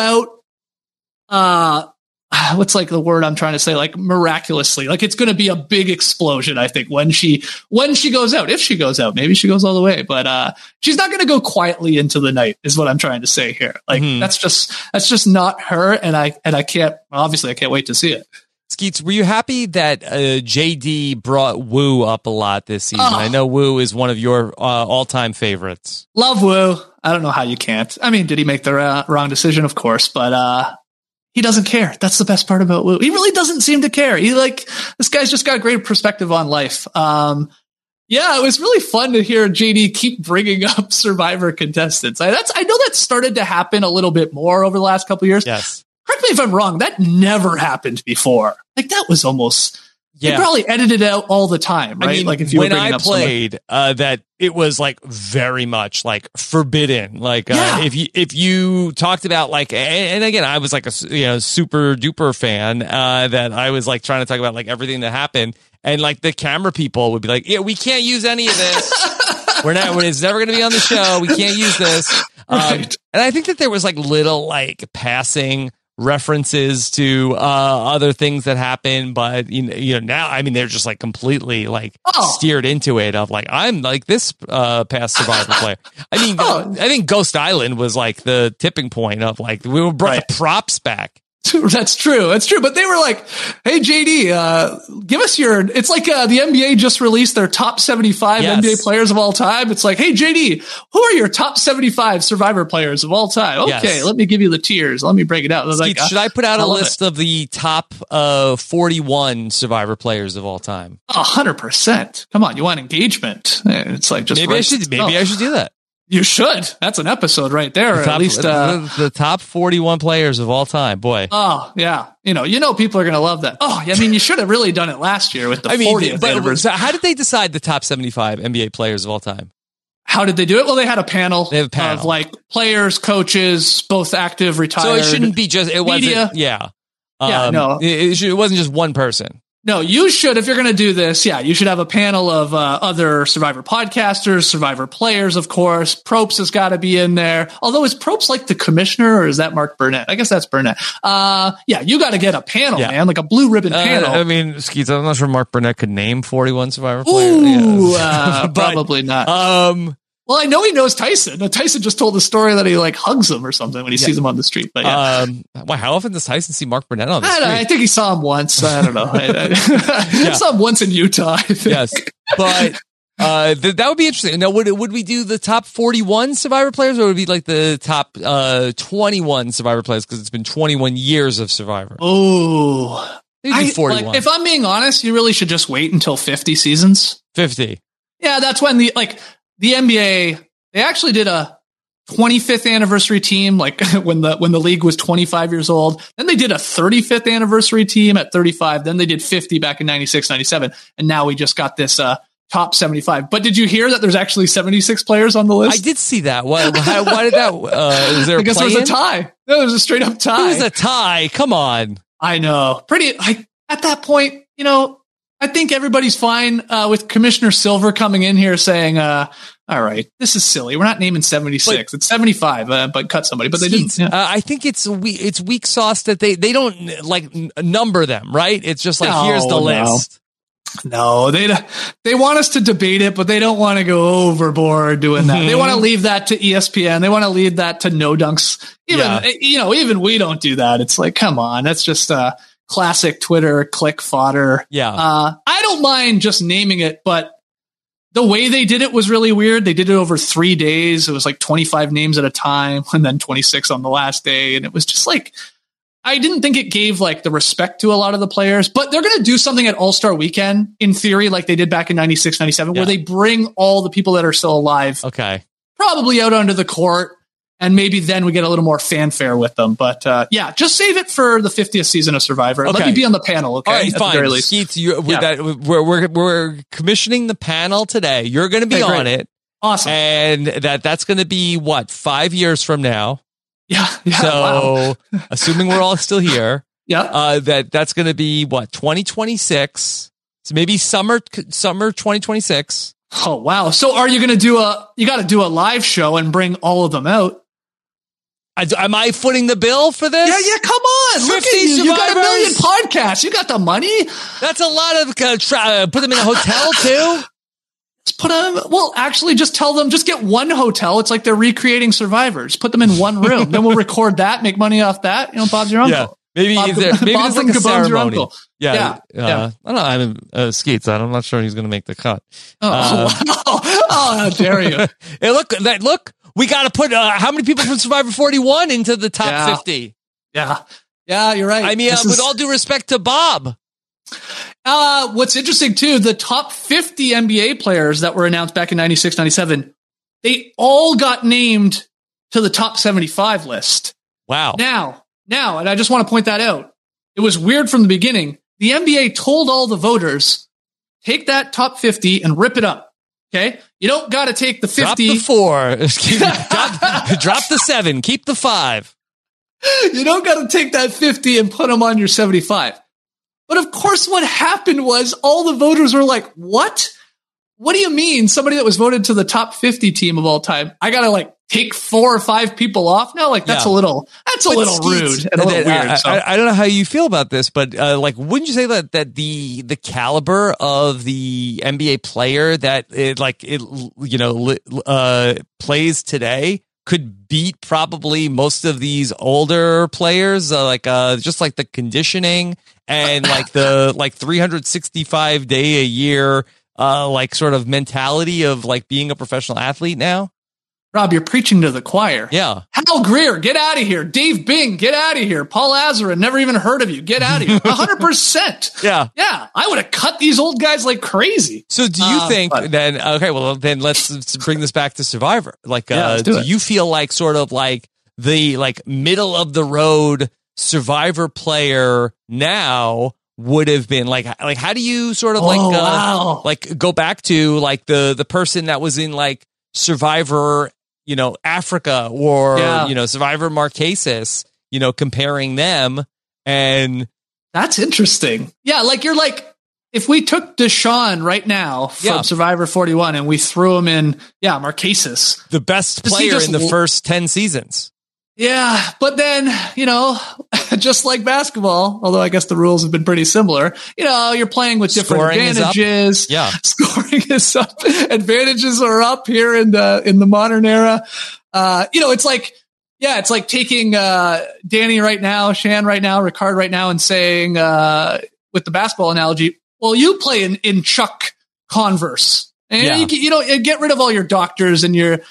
out, what's like the word I'm trying to say, like miraculously, like it's going to be a big explosion. I think when she goes out, if she goes out, maybe she goes all the way, but she's not going to go quietly into the night is what I'm trying to say here. Like that's just not her. And I can't wait to see it. Skeets, were you happy that JD brought Wu up a lot this season? I know Wu is one of your all-time favorites. Love Wu. I don't know how you can't. I mean, did he make the wrong decision? Of course, but he doesn't care. That's the best part about Wu. He really doesn't seem to care. This guy's just got a great perspective on life. Yeah, it was really fun to hear JD keep bringing up Survivor contestants. I know that started to happen a little bit more over the last couple of years. Yes. Correct me if I'm wrong. That never happened before. Like that was almost. Yeah. They probably edited it out all the time, right? I mean, like if you when I played, that it was like very much like forbidden. Like if you talked about like, and again, I was like a super duper fan that I was like trying to talk about like everything that happened, and like the camera people would be like, yeah, we can't use any of this. It's never going to be on the show. We can't use this. Right. And I think that there was like little like passing references to other things that happen, but you know now, I mean, they're just like completely like steered into it of like, I'm like this past Survivor player. I mean, I think Ghost Island was like the tipping point of like we brought the props back. That's true. But they were like, hey, JD, give us it's like the NBA just released their top 75 NBA players of all time. It's like, hey, JD, who are your top 75 Survivor players of all time? Okay, let me give you the tiers. Let me break it out. Like, should I put out a list of the top 41 Survivor players of all time? 100%. Come on, you want engagement. It's like just maybe I should do that. You should. That's an episode right there. At least the top 41 players of all time. Boy. Oh yeah. You know, people are going to love that. Oh, I mean, you should have really done it last year with the 40th anniversary. So how did they decide the top 75 NBA players of all time? How did they do it? Well, they had a panel. Of like players, coaches, both active, retired. So it shouldn't be just media. No. It wasn't just one person. No, you should, if you're going to do this, you should have a panel of other Survivor podcasters, Survivor players, of course. Probst has got to be in there. Although, is Probst like the commissioner, or is that Mark Burnett? I guess that's Burnett. You got to get a panel, man, like a blue ribbon panel. I mean, Skeets, I'm not sure Mark Burnett could name 41 Survivor players. Ooh, probably not. Well, I know he knows Tyson. Tyson just told the story that he like hugs him or something when he sees him on the street. But how often does Tyson see Mark Burnett on the street? I think he saw him once. I don't know. I saw him once in Utah. Yes, but that would be interesting. Now, would we do the top 41 Survivor players, or would it be like the top 21 Survivor players because it's been 21 years of Survivor? Oh, 41. Like, if I'm being honest, you really should just wait until 50 seasons. 50. Yeah, that's when the NBA, they actually did a 25th anniversary team, like when the league was 25 years old. Then they did a 35th anniversary team at 35. Then they did 50 back in 96, 97. And now we just got this top 75. But did you hear that there's actually 76 players on the list? I did see that. Why did that? Is there I guess there was a tie. No, there was a straight up tie. It was a tie. Come on. I know. At that point, I think everybody's fine with Commissioner Silver coming in here saying, all right, this is silly. We're not naming 76. It's 75, but cut somebody. But they didn't. Yeah. I think it's weak sauce that they don't like number them, right? It's just like, here's the list. No, they want us to debate it, but they don't want to go overboard doing that. They want to leave that to ESPN. They want to leave that to No Dunks. Even we don't do that. It's like, come on, that's just classic Twitter click fodder. Yeah. I don't mind just naming it, but the way they did it was really weird. They did it over 3 days. It was like 25 names at a time and then 26 on the last day. And it was just like, I didn't think it gave like the respect to a lot of the players, but they're going to do something at All-Star Weekend in theory, like they did back in 96, 97, where they bring all the people that are still alive. Okay. Probably out onto the court. And maybe then we get a little more fanfare with them. But just save it for the 50th season of Survivor. Okay. Let me be on the panel, okay? All right, fine. Keith, we're commissioning the panel today. You're going to be on it. Awesome. And that's going to be, 5 years from now? Yeah. So, assuming we're all still here, that's going to be, 2026? So maybe summer 2026. Oh, wow. So are you going to you got to do a live show and bring all of them out? Am I footing the bill for this? Yeah, come on. Look at you. You got 1 million podcasts. You got the money. That's a lot of, put them in a hotel too. Just tell them, just get one hotel. It's like they're recreating Survivors. Put them in one room. Then we'll record that, make money off that. Bob's your uncle. Yeah. Maybe there's like a ceremony. Yeah. I don't know. I'm Skeets. I'm not sure he's going to make the cut. Wow. How dare you? Hey, look. We got to put how many people from Survivor 41 into the top 50? Yeah, you're right. I mean, with all due respect to Bob. What's interesting too, the top 50 NBA players that were announced back in 96, 97, they all got named to the top 75 list. Wow. Now, and I just want to point that out. It was weird from the beginning. The NBA told all the voters, take that top 50 and rip it up. Okay? You don't got to take the 50. Drop the 4. Drop the 7. Keep the 5. You don't got to take that 50 and put them on your 75. But of course, what happened was all the voters were like, what? What do you mean? Somebody that was voted to the top 50 team of all time, I got to take 4 or 5 people off? No, like that's a little rude and a little weird. So. I don't know how you feel about this, but like, wouldn't you say that the caliber of the NBA player that plays today could beat probably most of these older players, just like the conditioning and like the 365 day a year sort of mentality of like being a professional athlete now? Rob, you're preaching to the choir. Yeah. Hal Greer, get out of here. Dave Bing, get out of here. Paul Azarin, never even heard of you. Get out of here. 100%. Yeah. Yeah. I would have cut these old guys like crazy. So do you think then, okay, well then let's bring this back to Survivor. Like, do you feel like sort of like the like middle of the road Survivor player now would have been like how do you sort of like go back to like the person that was in like Survivor, Africa or, Survivor Marquesas, comparing them? And that's interesting. Yeah. Like you're like, if we took Deshaun right now from Survivor 41 and we threw him in, Marquesas, the best player in the first 10 seasons. Yeah. But then, just like basketball, although I guess the rules have been pretty similar, you're playing with different advantages. Yeah. Scoring is up. Advantages are up here in the modern era. It's like taking, Danny right now, Shan right now, Ricard right now and saying, with the basketball analogy, well, you play in Chuck Converse and you get rid of all your doctors and your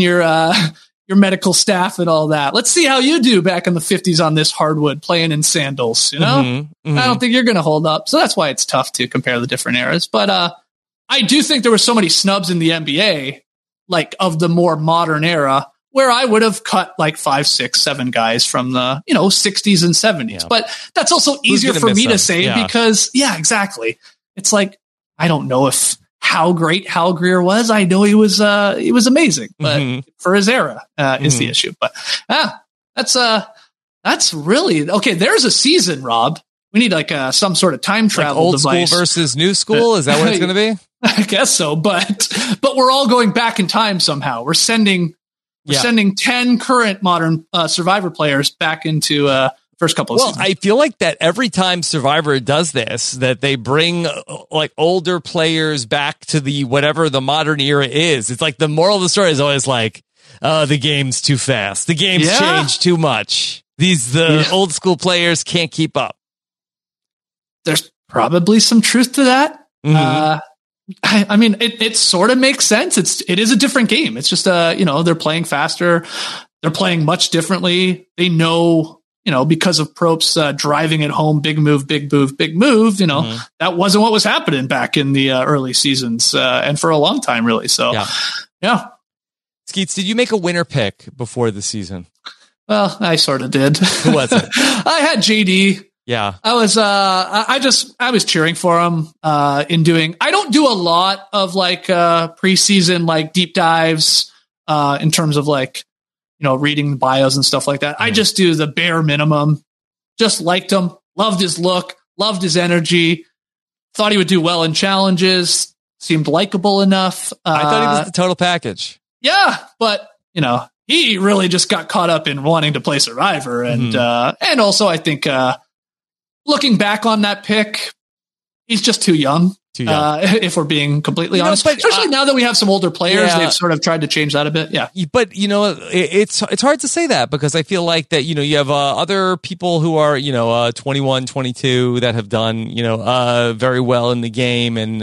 medical staff and all that. Let's see how you do back in the 50s on this hardwood playing in sandals, I don't think you're going to hold up. So that's why it's tough to compare the different eras. But I do think there were so many snubs in the NBA, like of the more modern era, where I would have cut like 5, 6, 7 guys from the, 60s and 70s. Yeah. But that's also easier for me to say because, exactly. It's like, I don't know how great Hal Greer was. I know he was amazing, but for his era is the issue. But that's really okay. There's a season, Rob. We need like some sort of time travel old device. School versus new school. Is that what it's going to be? I guess so, but we're all going back in time somehow. We're sending 10 current modern Survivor players back into first couple of seasons. I feel like that every time Survivor does this, that they bring like older players back to the whatever the modern era is. It's like the moral of the story is always like, the game's too fast. The game's changed too much. The old school players can't keep up. There's probably some truth to that. I mean, it sort of makes sense. It is a different game. It's just, they're playing faster. They're playing much differently. They know, because of Probst driving it home, big move, that wasn't what was happening back in the early seasons and for a long time, really. So, yeah. Skeets, did you make a winner pick before the season? Well, I sort of did. Who was it? I had JD. Yeah. I was, I was cheering for him, I don't do a lot of like, preseason, like deep dives, in terms of like, reading bios and stuff like that. I just do the bare minimum. Just liked him, loved his look, loved his energy, thought he would do well in challenges, seemed likable enough. I thought he was the total package. Yeah. But, he really just got caught up in wanting to play Survivor. And also I think, looking back on that pick, he's just too young. If we're being completely honest, but, especially now that we have some older players, they've sort of tried to change that a bit. Yeah. But, it's hard to say that because I feel like that, you have other people who are, 21, 22 that have done, very well in the game. And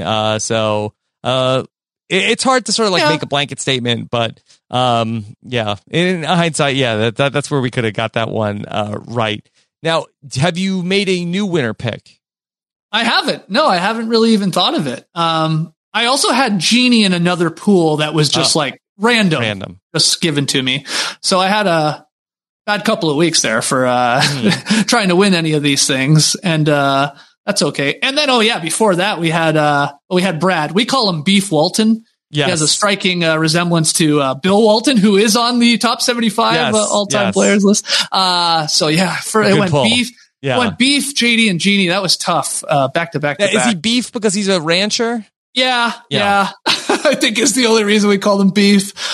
it's hard to sort of like make a blanket statement, but in hindsight, that's where we could have got that one right. Now, have you made a new winner pick? I haven't. No, I haven't really even thought of it. I also had Genie in another pool that was just like random, just given to me. So I had a bad couple of weeks there for trying to win any of these things, and that's okay. And then, before that we had Brad. We call him Beef Walton. Yes. He has a striking resemblance to Bill Walton, who is on the top 75 all-time players list. It went pull. Beef. Yeah. Went Beef, JD, and Genie. That was tough. Back to back. Is he Beef because he's a rancher? Yeah. I think it's the only reason we called him Beef.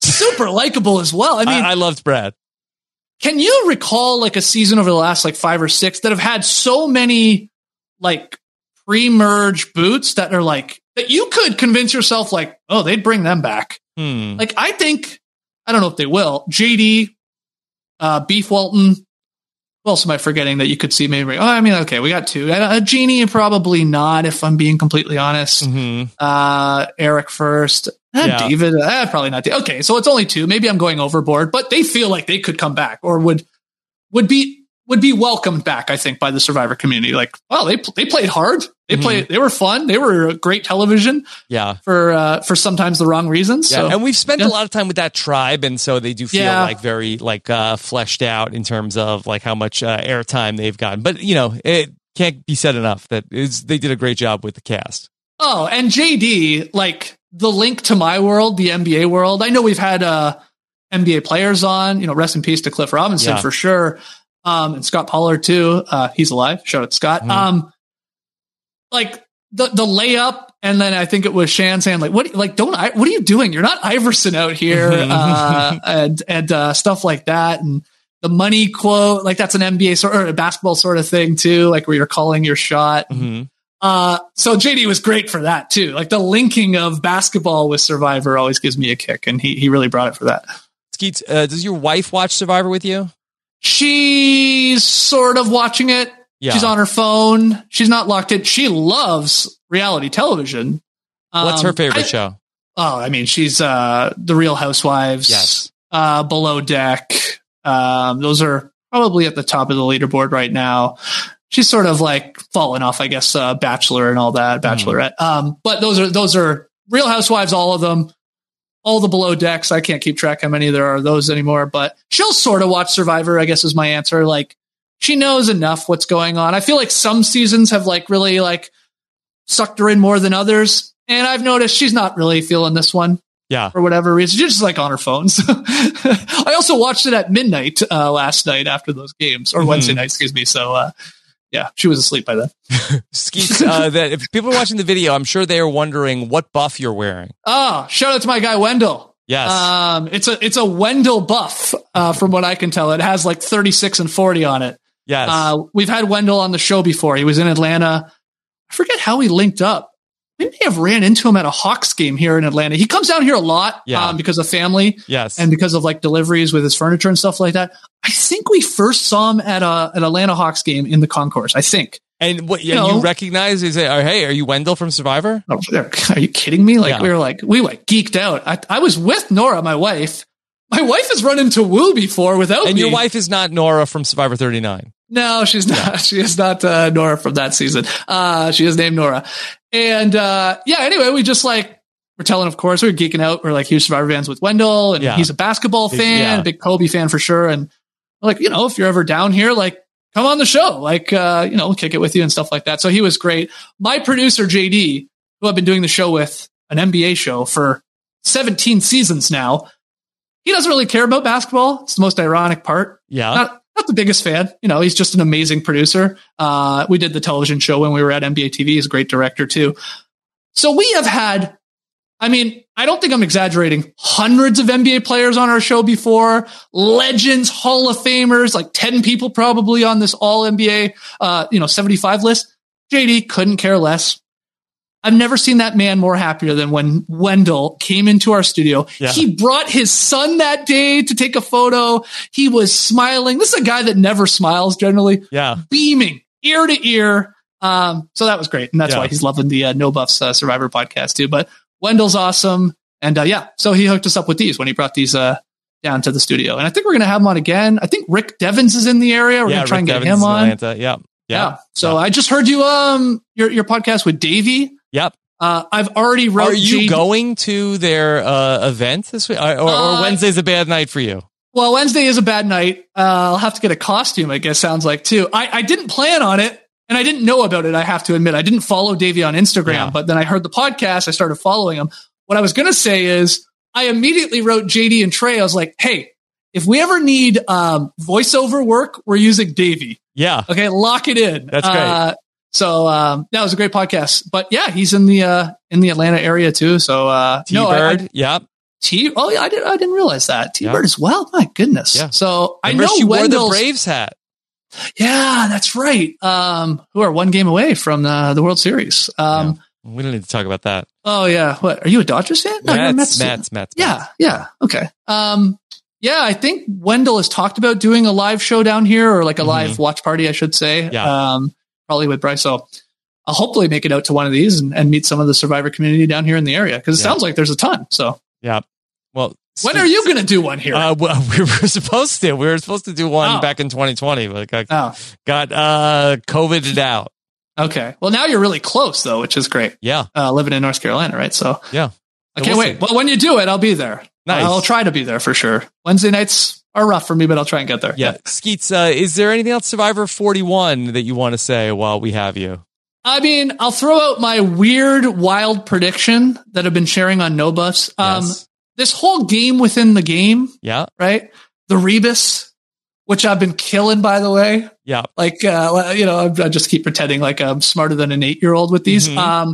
super likable as well. I mean, I loved Brad. Can you recall like a season over the last like 5 or 6 that have had so many like pre-merge boots that are like, that you could convince yourself like, oh, they'd bring them back. Like, I think, I don't know if they will. JD, Beef Walton. Who else am I forgetting that you could see maybe? Oh, I mean, okay, we got 2. Genie, probably not, if I'm being completely honest. Eric first. David, probably not. Okay, so it's only 2. Maybe I'm going overboard, but they feel like they could come back or would be welcomed back, I think, by the Survivor community. Like, well, they played hard. They were fun. They were great television. Yeah. For sometimes the wrong reasons. Yeah. So, and we've spent a lot of time with that tribe, and so they do feel like very like fleshed out in terms of like how much airtime they've gotten. But it can't be said enough that they did a great job with the cast. Oh, and JD, like the link to my world, the NBA world. I know we've had NBA players on. Rest in peace to Cliff Robinson for sure. And Scott Pollard too. He's alive. Shout out to Scott. Like the layup, and then I think it was Shan saying like, what are you doing? You're not Iverson out here. And stuff like that. And the money quote, like that's an NBA sort or a basketball sort of thing too. Like where you're calling your shot. So JD was great for that too. Like the linking of basketball with Survivor always gives me a kick. And he really brought it for that. Skeets, does your wife watch Survivor with you? She's sort of watching it. Yeah. She's on her phone. She's not locked in. She loves reality television. What's her favorite show? Oh, I mean, she's The Real Housewives. Yes. Below Deck. Those are probably at the top of the leaderboard right now. She's sort of like fallen off, I guess, Bachelor and all that, Bachelorette. But those are Real Housewives, all of them. All the Below Decks. I can't keep track how many there are those anymore, but she'll sort of watch Survivor, I guess is my answer. Like she knows enough what's going on. I feel like some seasons have like really like sucked her in more than others. And I've noticed she's not really feeling this one. Yeah. For whatever reason. She's just like on her phones. I also watched it at midnight last night after those games or Wednesday night, excuse me. So, yeah, she was asleep by then. Skeets, that if people are watching the video, I'm sure they are wondering what buff you're wearing. Oh, shout out to my guy Wendell. Yes. It's a Wendell buff, from what I can tell. It has like 36 and 40 on it. Yes. We've had Wendell on the show before. He was in Atlanta. I forget how we linked up. We may have ran into him at a Hawks game here in Atlanta. He comes down here a lot because of family. Yes. And because of like deliveries with his furniture and stuff like that. I think we first saw him at an Atlanta Hawks game in the concourse, I think. And what you recognize is, hey, are you Wendell from Survivor? Oh, are you kidding me? Like we geeked out. I was with Nora, my wife. My wife has run into Woo before without me. And your wife is not Nora from Survivor 39. No, she's not. Yeah. She is not Nora from that season. She is named Nora. And anyway, we just like, we're telling, of course, we were geeking out. We're like huge Survivor fans with Wendell, and he's a basketball fan, a big Kobe fan for sure. And we're like, if you're ever down here, like, come on the show, like, we'll kick it with you and stuff like that. So he was great. My producer, JD, who I've been doing the show with, an NBA show for 17 seasons now, he doesn't really care about basketball. It's the most ironic part. Yeah. Not the biggest fan. He's just an amazing producer. We did the television show when we were at NBA TV. He's a great director too. So we have had, I don't think I'm exaggerating, hundreds of NBA players on our show before, legends, Hall of Famers, like 10 people probably on this all NBA, 75 list. JD couldn't care less. I've never seen that man more happier than when Wendell came into our studio. Yeah. He brought his son that day to take a photo. He was smiling. This is a guy that never smiles generally. Yeah. Beaming ear to ear. So that was great. And that's why he's loving the No Buffs Survivor podcast too. But Wendell's awesome. And so he hooked us up with these when he brought these down to the studio. And I think we're going to have him on again. I think Rick Devens is in the area. We're going to try and get him on. Atlanta. Yeah. So I just heard you, your podcast with Davey. Yep. I've already wrote. Are you going to their event this week, or Wednesday's a bad night for you? Well, Wednesday is a bad night. I'll have to get a costume, I guess, sounds like, too. I didn't plan on it, and I didn't know about it, I have to admit. I didn't follow Davey on Instagram, but then I heard the podcast. I started following him. What I was going to say is I immediately wrote JD and Trey. I was like, hey, if we ever need voiceover work, we're using Davey. Yeah. Okay, lock it in. That's great. So that was a great podcast. But yeah, he's in the Atlanta area too. So T-Bird, Oh yeah, I didn't realize that. T-Bird as well. My goodness. Yeah. So remember, I know she wore the Wendell's Braves hat. Yeah, that's right. Who are one game away from the World Series. We don't need to talk about that. Oh yeah. What, are you a Dodgers fan? No, you're a Mets. Mets. Yeah. Okay. Yeah, I think Wendell has talked about doing a live show down here, or like a live watch party, I should say. Yeah. Probably with Bryce. So I'll hopefully make it out to one of these and meet some of the Survivor community down here in the area, because it sounds like there's a ton. So yeah. Well, when are you going to do one here? Well, we were supposed to. We were supposed to do one back in 2020, but got COVIDed out. Okay. Well, now you're really close though, which is great. Yeah. Living in North Carolina, right? So yeah. I can't wait. Well, when you do it, I'll be there. Nice. I'll try to be there for sure. Wednesday nights are rough for me, but I'll try and get there. Yeah. Skeets, is there anything else Survivor 41 that you want to say while we have you? I mean, I'll throw out my weird, wild prediction that I've been sharing on No Buffs. Yes. This whole game within the game. Yeah. Right. The Rebus, which I've been killing, by the way. Yeah. Like, I just keep pretending like I'm smarter than an 8-year-old with these.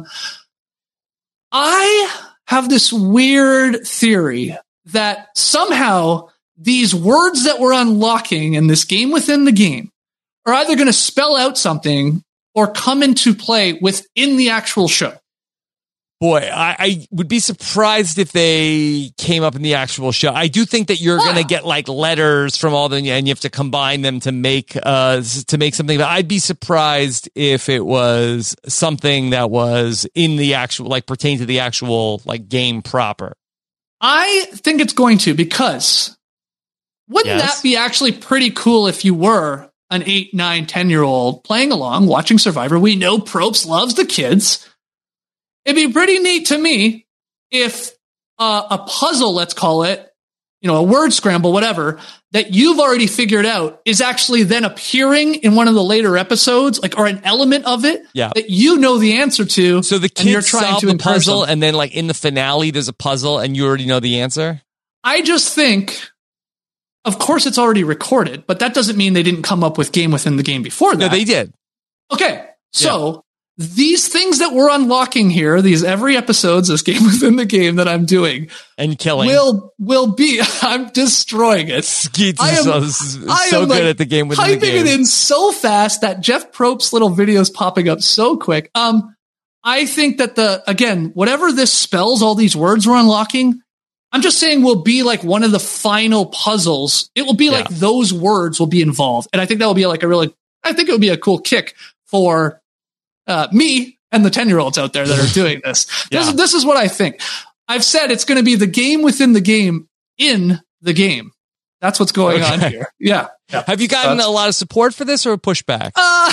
I have this weird theory that somehow these words that we're unlocking in this game within the game are either going to spell out something or come into play within the actual show. Boy, I would be surprised if they came up in the actual show. I do think that you're going to get like letters from all and you have to combine them to make something. But I'd be surprised if it was something that was in the actual, like pertain to the actual like game proper. I think it's going to, because wouldn't that be actually pretty cool if you were an 8, 9, 10-year-old playing along, watching Survivor? We know Probst loves the kids. It'd be pretty neat to me if a puzzle, let's call it, a word scramble, whatever, that you've already figured out is actually then appearing in one of the later episodes, like, or an element of it that you know the answer to. So the kids solve the puzzle, and then like in the finale, there's a puzzle and you already know the answer? I just think, of course it's already recorded, but that doesn't mean they didn't come up with game within the game before that. No, they did. Okay. So these things that we're unlocking here, these every episodes, this game within the game that I'm doing and killing will be, I'm destroying it. Skeets is so good at the game within the game. Typing it in so fast that Jeff Probst's little videos popping up so quick. I think that whatever this spells, all these words we're unlocking, I'm just saying will be like one of the final puzzles. It will be like those words will be involved. And I think that will be like I think it would be a cool kick for me and the 10-year-olds out there that are doing this. This is what I think. I've said it's going to be the game within the game in the game. That's what's going on here. Yeah. Have you gotten a lot of support for this or pushback?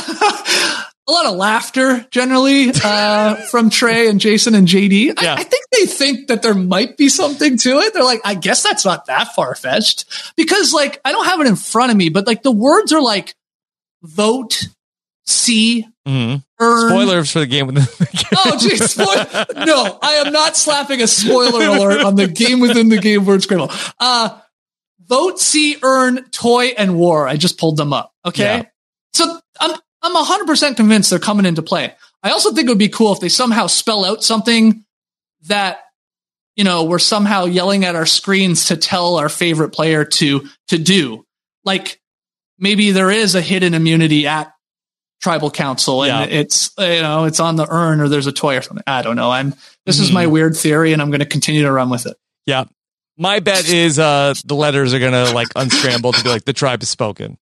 A lot of laughter generally from Trey and Jason and JD. I think they think that there might be something to it. They're like, I guess that's not that far-fetched, because like I don't have it in front of me, but like the words are like vote, see, earn. Spoilers for the game within the game. Oh, geez. No, I am not slapping a spoiler alert on the game within the game word scramble. Vote, see, earn, toy, and war. I just pulled them up. Okay. Yeah. So I'm 100% convinced they're coming into play. I also think it would be cool if they somehow spell out something that, we're somehow yelling at our screens to tell our favorite player to do. Like maybe there is a hidden immunity at Tribal Council and it's, it's on the urn, or there's a toy or something. I don't know. This is my weird theory and I'm going to continue to run with it. Yeah. My bet is the letters are going to like unscramble to be like the tribe has spoken.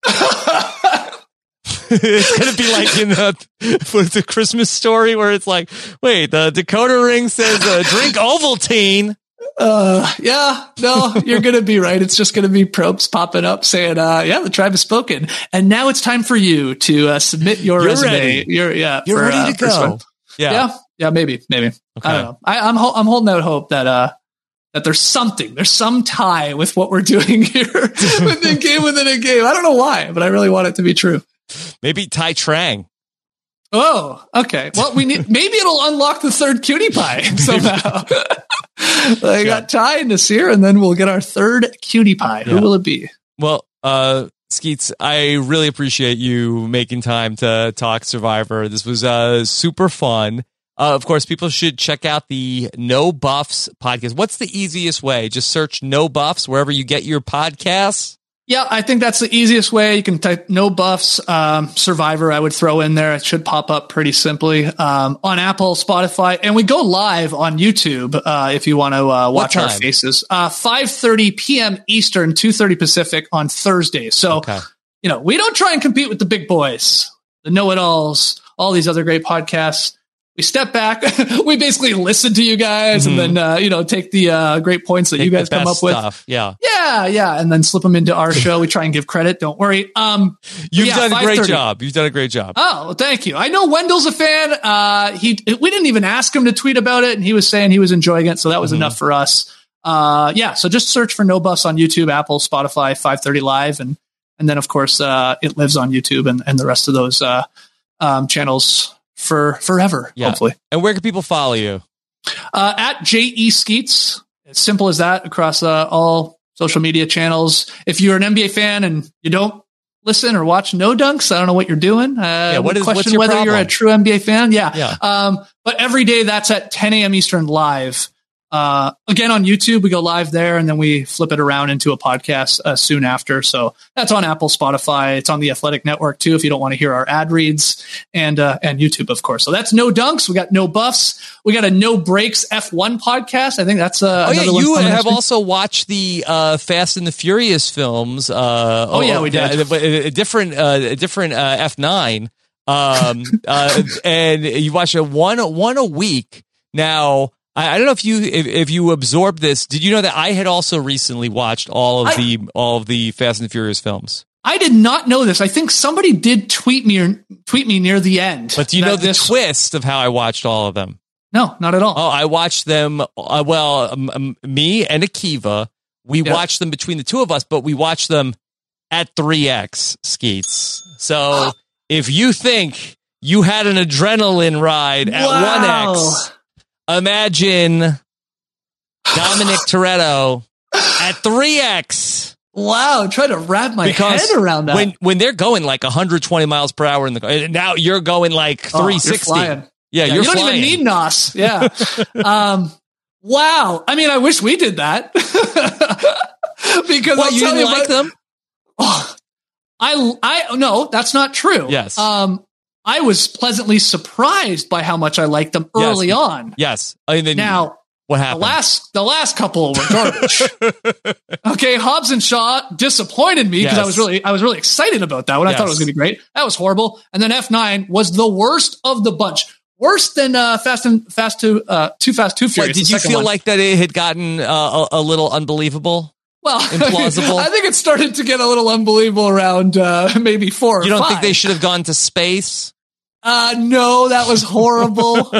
It's going to be like in the Christmas Story where it's like, wait, the Dakota ring says drink Ovaltine. No, you're going to be right. It's just going to be Probst popping up saying, the tribe has spoken. And now it's time for you to submit your resume. Ready. You're ready to go. Yeah, maybe. Okay. I don't know. I'm holding out hope that there's some tie with what we're doing here within a game. I don't know why, but I really want it to be true. Maybe Tai Trang. Oh, okay. Well, maybe it'll unlock the third cutie pie somehow. I got Tai and Nasir, and then we'll get our third cutie pie. Who will it be? Well, Skeets, I really appreciate you making time to talk Survivor. This was super fun. Of course, people should check out the No Buffs podcast. What's the easiest way? Just search No Buffs wherever you get your podcasts. Yeah, I think that's the easiest way. You can type No Buffs Survivor. I would throw in there. It should pop up pretty simply on Apple, Spotify, and we go live on YouTube if you want to watch our faces. 5:30 p.m. Eastern, 2:30 Pacific on Thursdays. So, we don't try and compete with the big boys, the know-it-alls, all these other great podcasts. We step back. We basically listen to you guys and then, take the great points that you guys come up with. Yeah. Yeah. And then slip them into our show. We try and give credit. Don't worry. You've done a great job. You've done a great job. Oh, well, thank you. I know Wendell's a fan. We didn't even ask him to tweet about it, and he was saying he was enjoying it. So that was enough for us. So just search for No Buffs on YouTube, Apple, Spotify, 5:30 Live. And then, of course, it lives on YouTube and the rest of those channels for forever, hopefully. And where can people follow you? At J.E. Skeets. As simple as that across all social media channels. If you're an NBA fan and you don't listen or watch No Dunks, I don't know what you're doing. What's your whether problem? You're a true NBA fan. Yeah. But every day that's at 10 a.m. Eastern live. Again, on YouTube, we go live there and then we flip it around into a podcast soon after. So that's on Apple, Spotify. It's on the Athletic Network too, if you don't want to hear our ad reads, and YouTube, of course. So that's No Dunks. We got No Buffs. We got a No Breaks F1 podcast. I think that's you have also watched the Fast and the Furious films. We did. A different F9. And you watch one a week. Now, I don't know if you absorbed this. Did you know that I had also recently watched all of the Fast and Furious films? I did not know this. I think somebody did tweet me near the end. But do you know the twist of how I watched all of them? No, not at all. Oh, I watched them. Me and Akiva, we watched them between the two of us, but we watched them at 3x Skeets. So if you think you had an adrenaline ride at 1x. Imagine Dominic Toretto at 3x. Wow, I'm trying to wrap my head around that. When they're going like 120 miles per hour in the car, now you're going like 360. You're you're don't flying. even need NOS. Yeah. Wow. I mean, I wish we did that. Because you didn't like them? No, that's not true. Yes. I was pleasantly surprised by how much I liked them early on. Yes. Then now, what happened? The last couple were garbage. Okay, Hobbs and Shaw disappointed me because I was really excited about that one. I thought it was going to be great. That was horrible. And then F9 was the worst of the bunch. Worse than Too Fast, Too Furious. Did you feel like that it had gotten a little unbelievable? Well, implausible. I think it started to get a little unbelievable around maybe 4 or 5. You don't think they should have gone to space? No, that was horrible.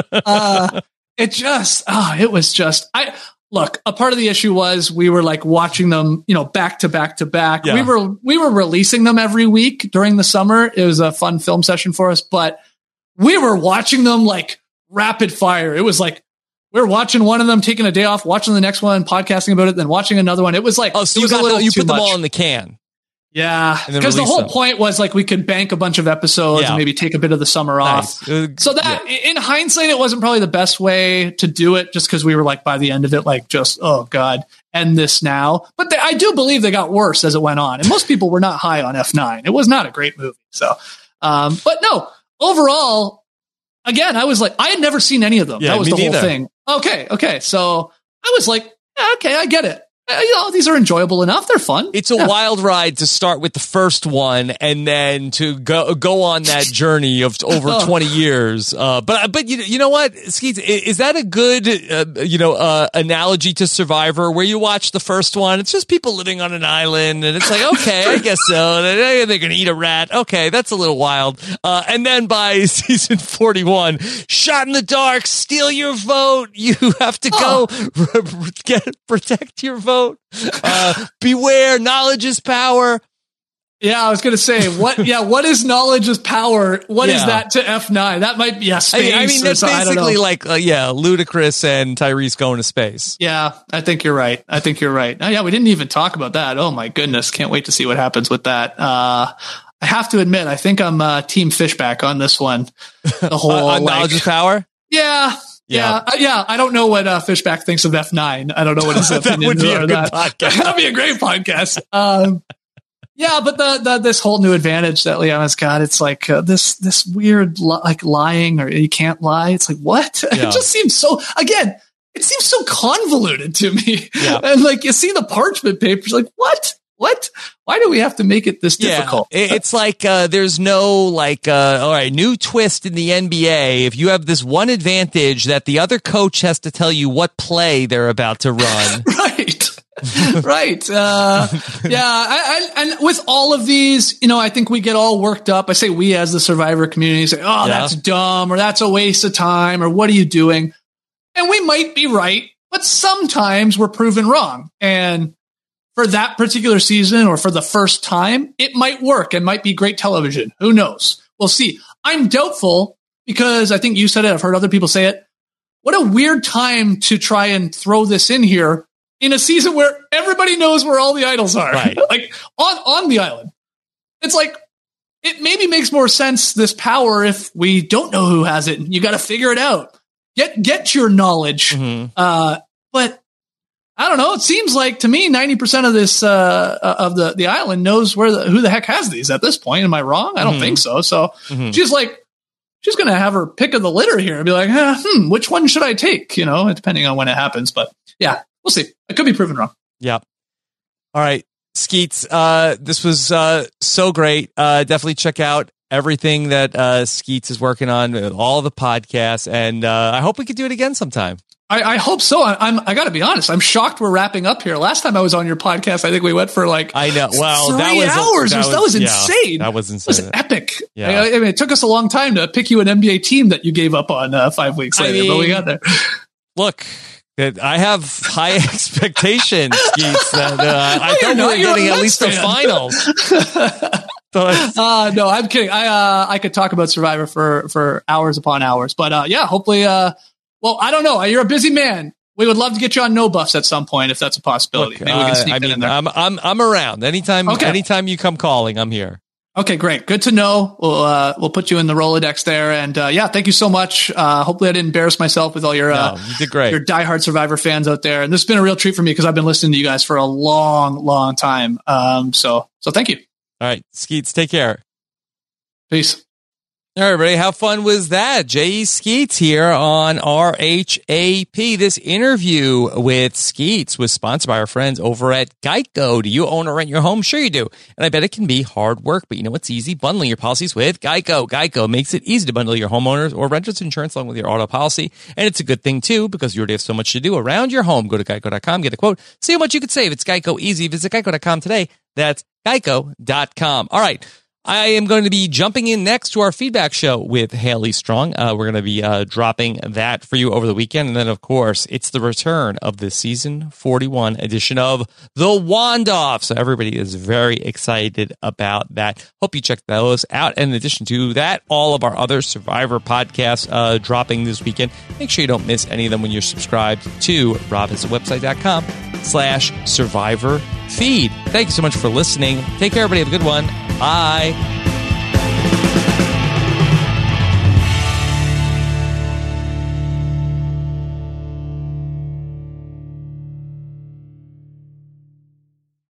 It was just, a part of the issue was we were like watching them, back to back to back. Yeah. We were releasing them every week during the summer. It was a fun film session for us, but we were watching them like rapid fire. It was like, we were watching one of them, taking a day off, watching the next one, podcasting about it, then watching another one. It was like, so you put them all in the can. Yeah, because the whole point was like we could bank a bunch of episodes and maybe take a bit of the summer off. So that, in hindsight, it wasn't probably the best way to do it, just because we were like by the end of it, like just, oh God, end this now. But I do believe they got worse as it went on, and most people were not high on F9. It was not a great movie. So, but no, overall, again, I was like, I had never seen any of them. That was the whole thing. Okay. So I was like, okay, I get it. These are enjoyable enough. They're fun. It's a wild ride to start with the first one and then to go on that journey of over 20 years. But you know what, Skeets, is that a good, analogy to Survivor, where you watch the first one? It's just people living on an island and it's like, okay, I guess so. They're going to eat a rat. Okay. That's a little wild. And then by season 41, shot in the dark, steal your vote. You have to go protect your vote. Beware, knowledge is power. Yeah, I was going to say, what is knowledge is power? What is that to F9? That might be space. I mean, that's basically like, Ludacris and Tyrese going to space. Yeah, I think you're right. Oh, yeah, we didn't even talk about that. Oh my goodness. Can't wait to see what happens with that. I have to admit, I think I'm Team Fishback on this one. The whole knowledge is power. Yeah. I don't know what Fishback thinks of F9. I don't know what his opinion would be are. a good podcast. That'd be a great podcast. Yeah, but this whole new advantage that Leon got, it's like this weird like lying or you can't lie. It's like, what? Yeah. It just seems so, again, it seems so convoluted to me. Yeah. And like you see the parchment papers, like what? Why do we have to make it this difficult? It's like there's no like all right, new twist in the NBA. If you have this one advantage that the other coach has to tell you what play they're about to run. Right. And with all of these, I think we get all worked up. I say we as the Survivor community say, oh, that's dumb or that's a waste of time or what are you doing? And we might be right, but sometimes we're proven wrong. And for that particular season or for the first time, it might work and might be great television. Who knows? We'll see. I'm doubtful because I think you said it. I've heard other people say it. What a weird time to try and throw this in here in a season where everybody knows where all the idols are, right? Like on the island. It's like, it maybe makes more sense, this power, if we don't know who has it. You got to figure it out. Get your knowledge. Mm-hmm. But I don't know. It seems like to me, 90% of this of the island knows who the heck has these at this point. Am I wrong? I don't think so. So she's going to have her pick of the litter here and be like, which one should I take? Depending on when it happens. But yeah, we'll see. I could be proven wrong. Yeah. All right, Skeets. This was so great. Definitely check out everything that Skeets is working on, all the podcasts, and I hope we could do it again sometime. I hope so. I got to be honest. I'm shocked we're wrapping up here. Last time I was on your podcast, I think we went for I know. Well, 3 hours. That was insane. That was insane. It was epic. Yeah. I mean, it took us a long time to pick you an NBA team that you gave up on 5 weeks later, but we got there. Look, I have high expectations, Skeets. I thought we were getting at least the finals. No, I'm kidding. I could talk about Survivor for hours upon hours, but yeah, hopefully. Well, I don't know. You're a busy man. We would love to get you on No Buffs at some point if that's a possibility. Look, maybe we can sneak that in there. I'm around anytime. Okay. Anytime you come calling, I'm here. Okay, great. Good to know. We'll put you in the Rolodex there, and yeah, thank you so much. Hopefully, I didn't embarrass myself with all your you did great. Your diehard Survivor fans out there, and this has been a real treat for me because I've been listening to you guys for a long time. So thank you. All right, Skeets, take care. Peace. All right, everybody, how fun was that? J.E. Skeets here on RHAP. This interview with Skeets was sponsored by our friends over at Geico. Do you own or rent your home? Sure you do. And I bet it can be hard work, but you know what's easy? Bundling your policies with Geico. Geico makes it easy to bundle your homeowners or renters insurance along with your auto policy. And it's a good thing, too, because you already have so much to do around your home. Go to geico.com, get a quote, see how much you could save. It's Geico easy. Visit geico.com today. That's geico.com. All right. I am going to be jumping in next to our feedback show with Haley Strong. We're going to be dropping that for you over the weekend. And then, of course, it's the return of the season 41 edition of The Wand-Off. So everybody is very excited about that. Hope you check those out. And in addition to that, all of our other Survivor podcasts dropping this weekend. Make sure you don't miss any of them when you're subscribed to robhasawebsite.com/Survivor feed. Thank you so much for listening. Take care, everybody. Have a good one. Bye.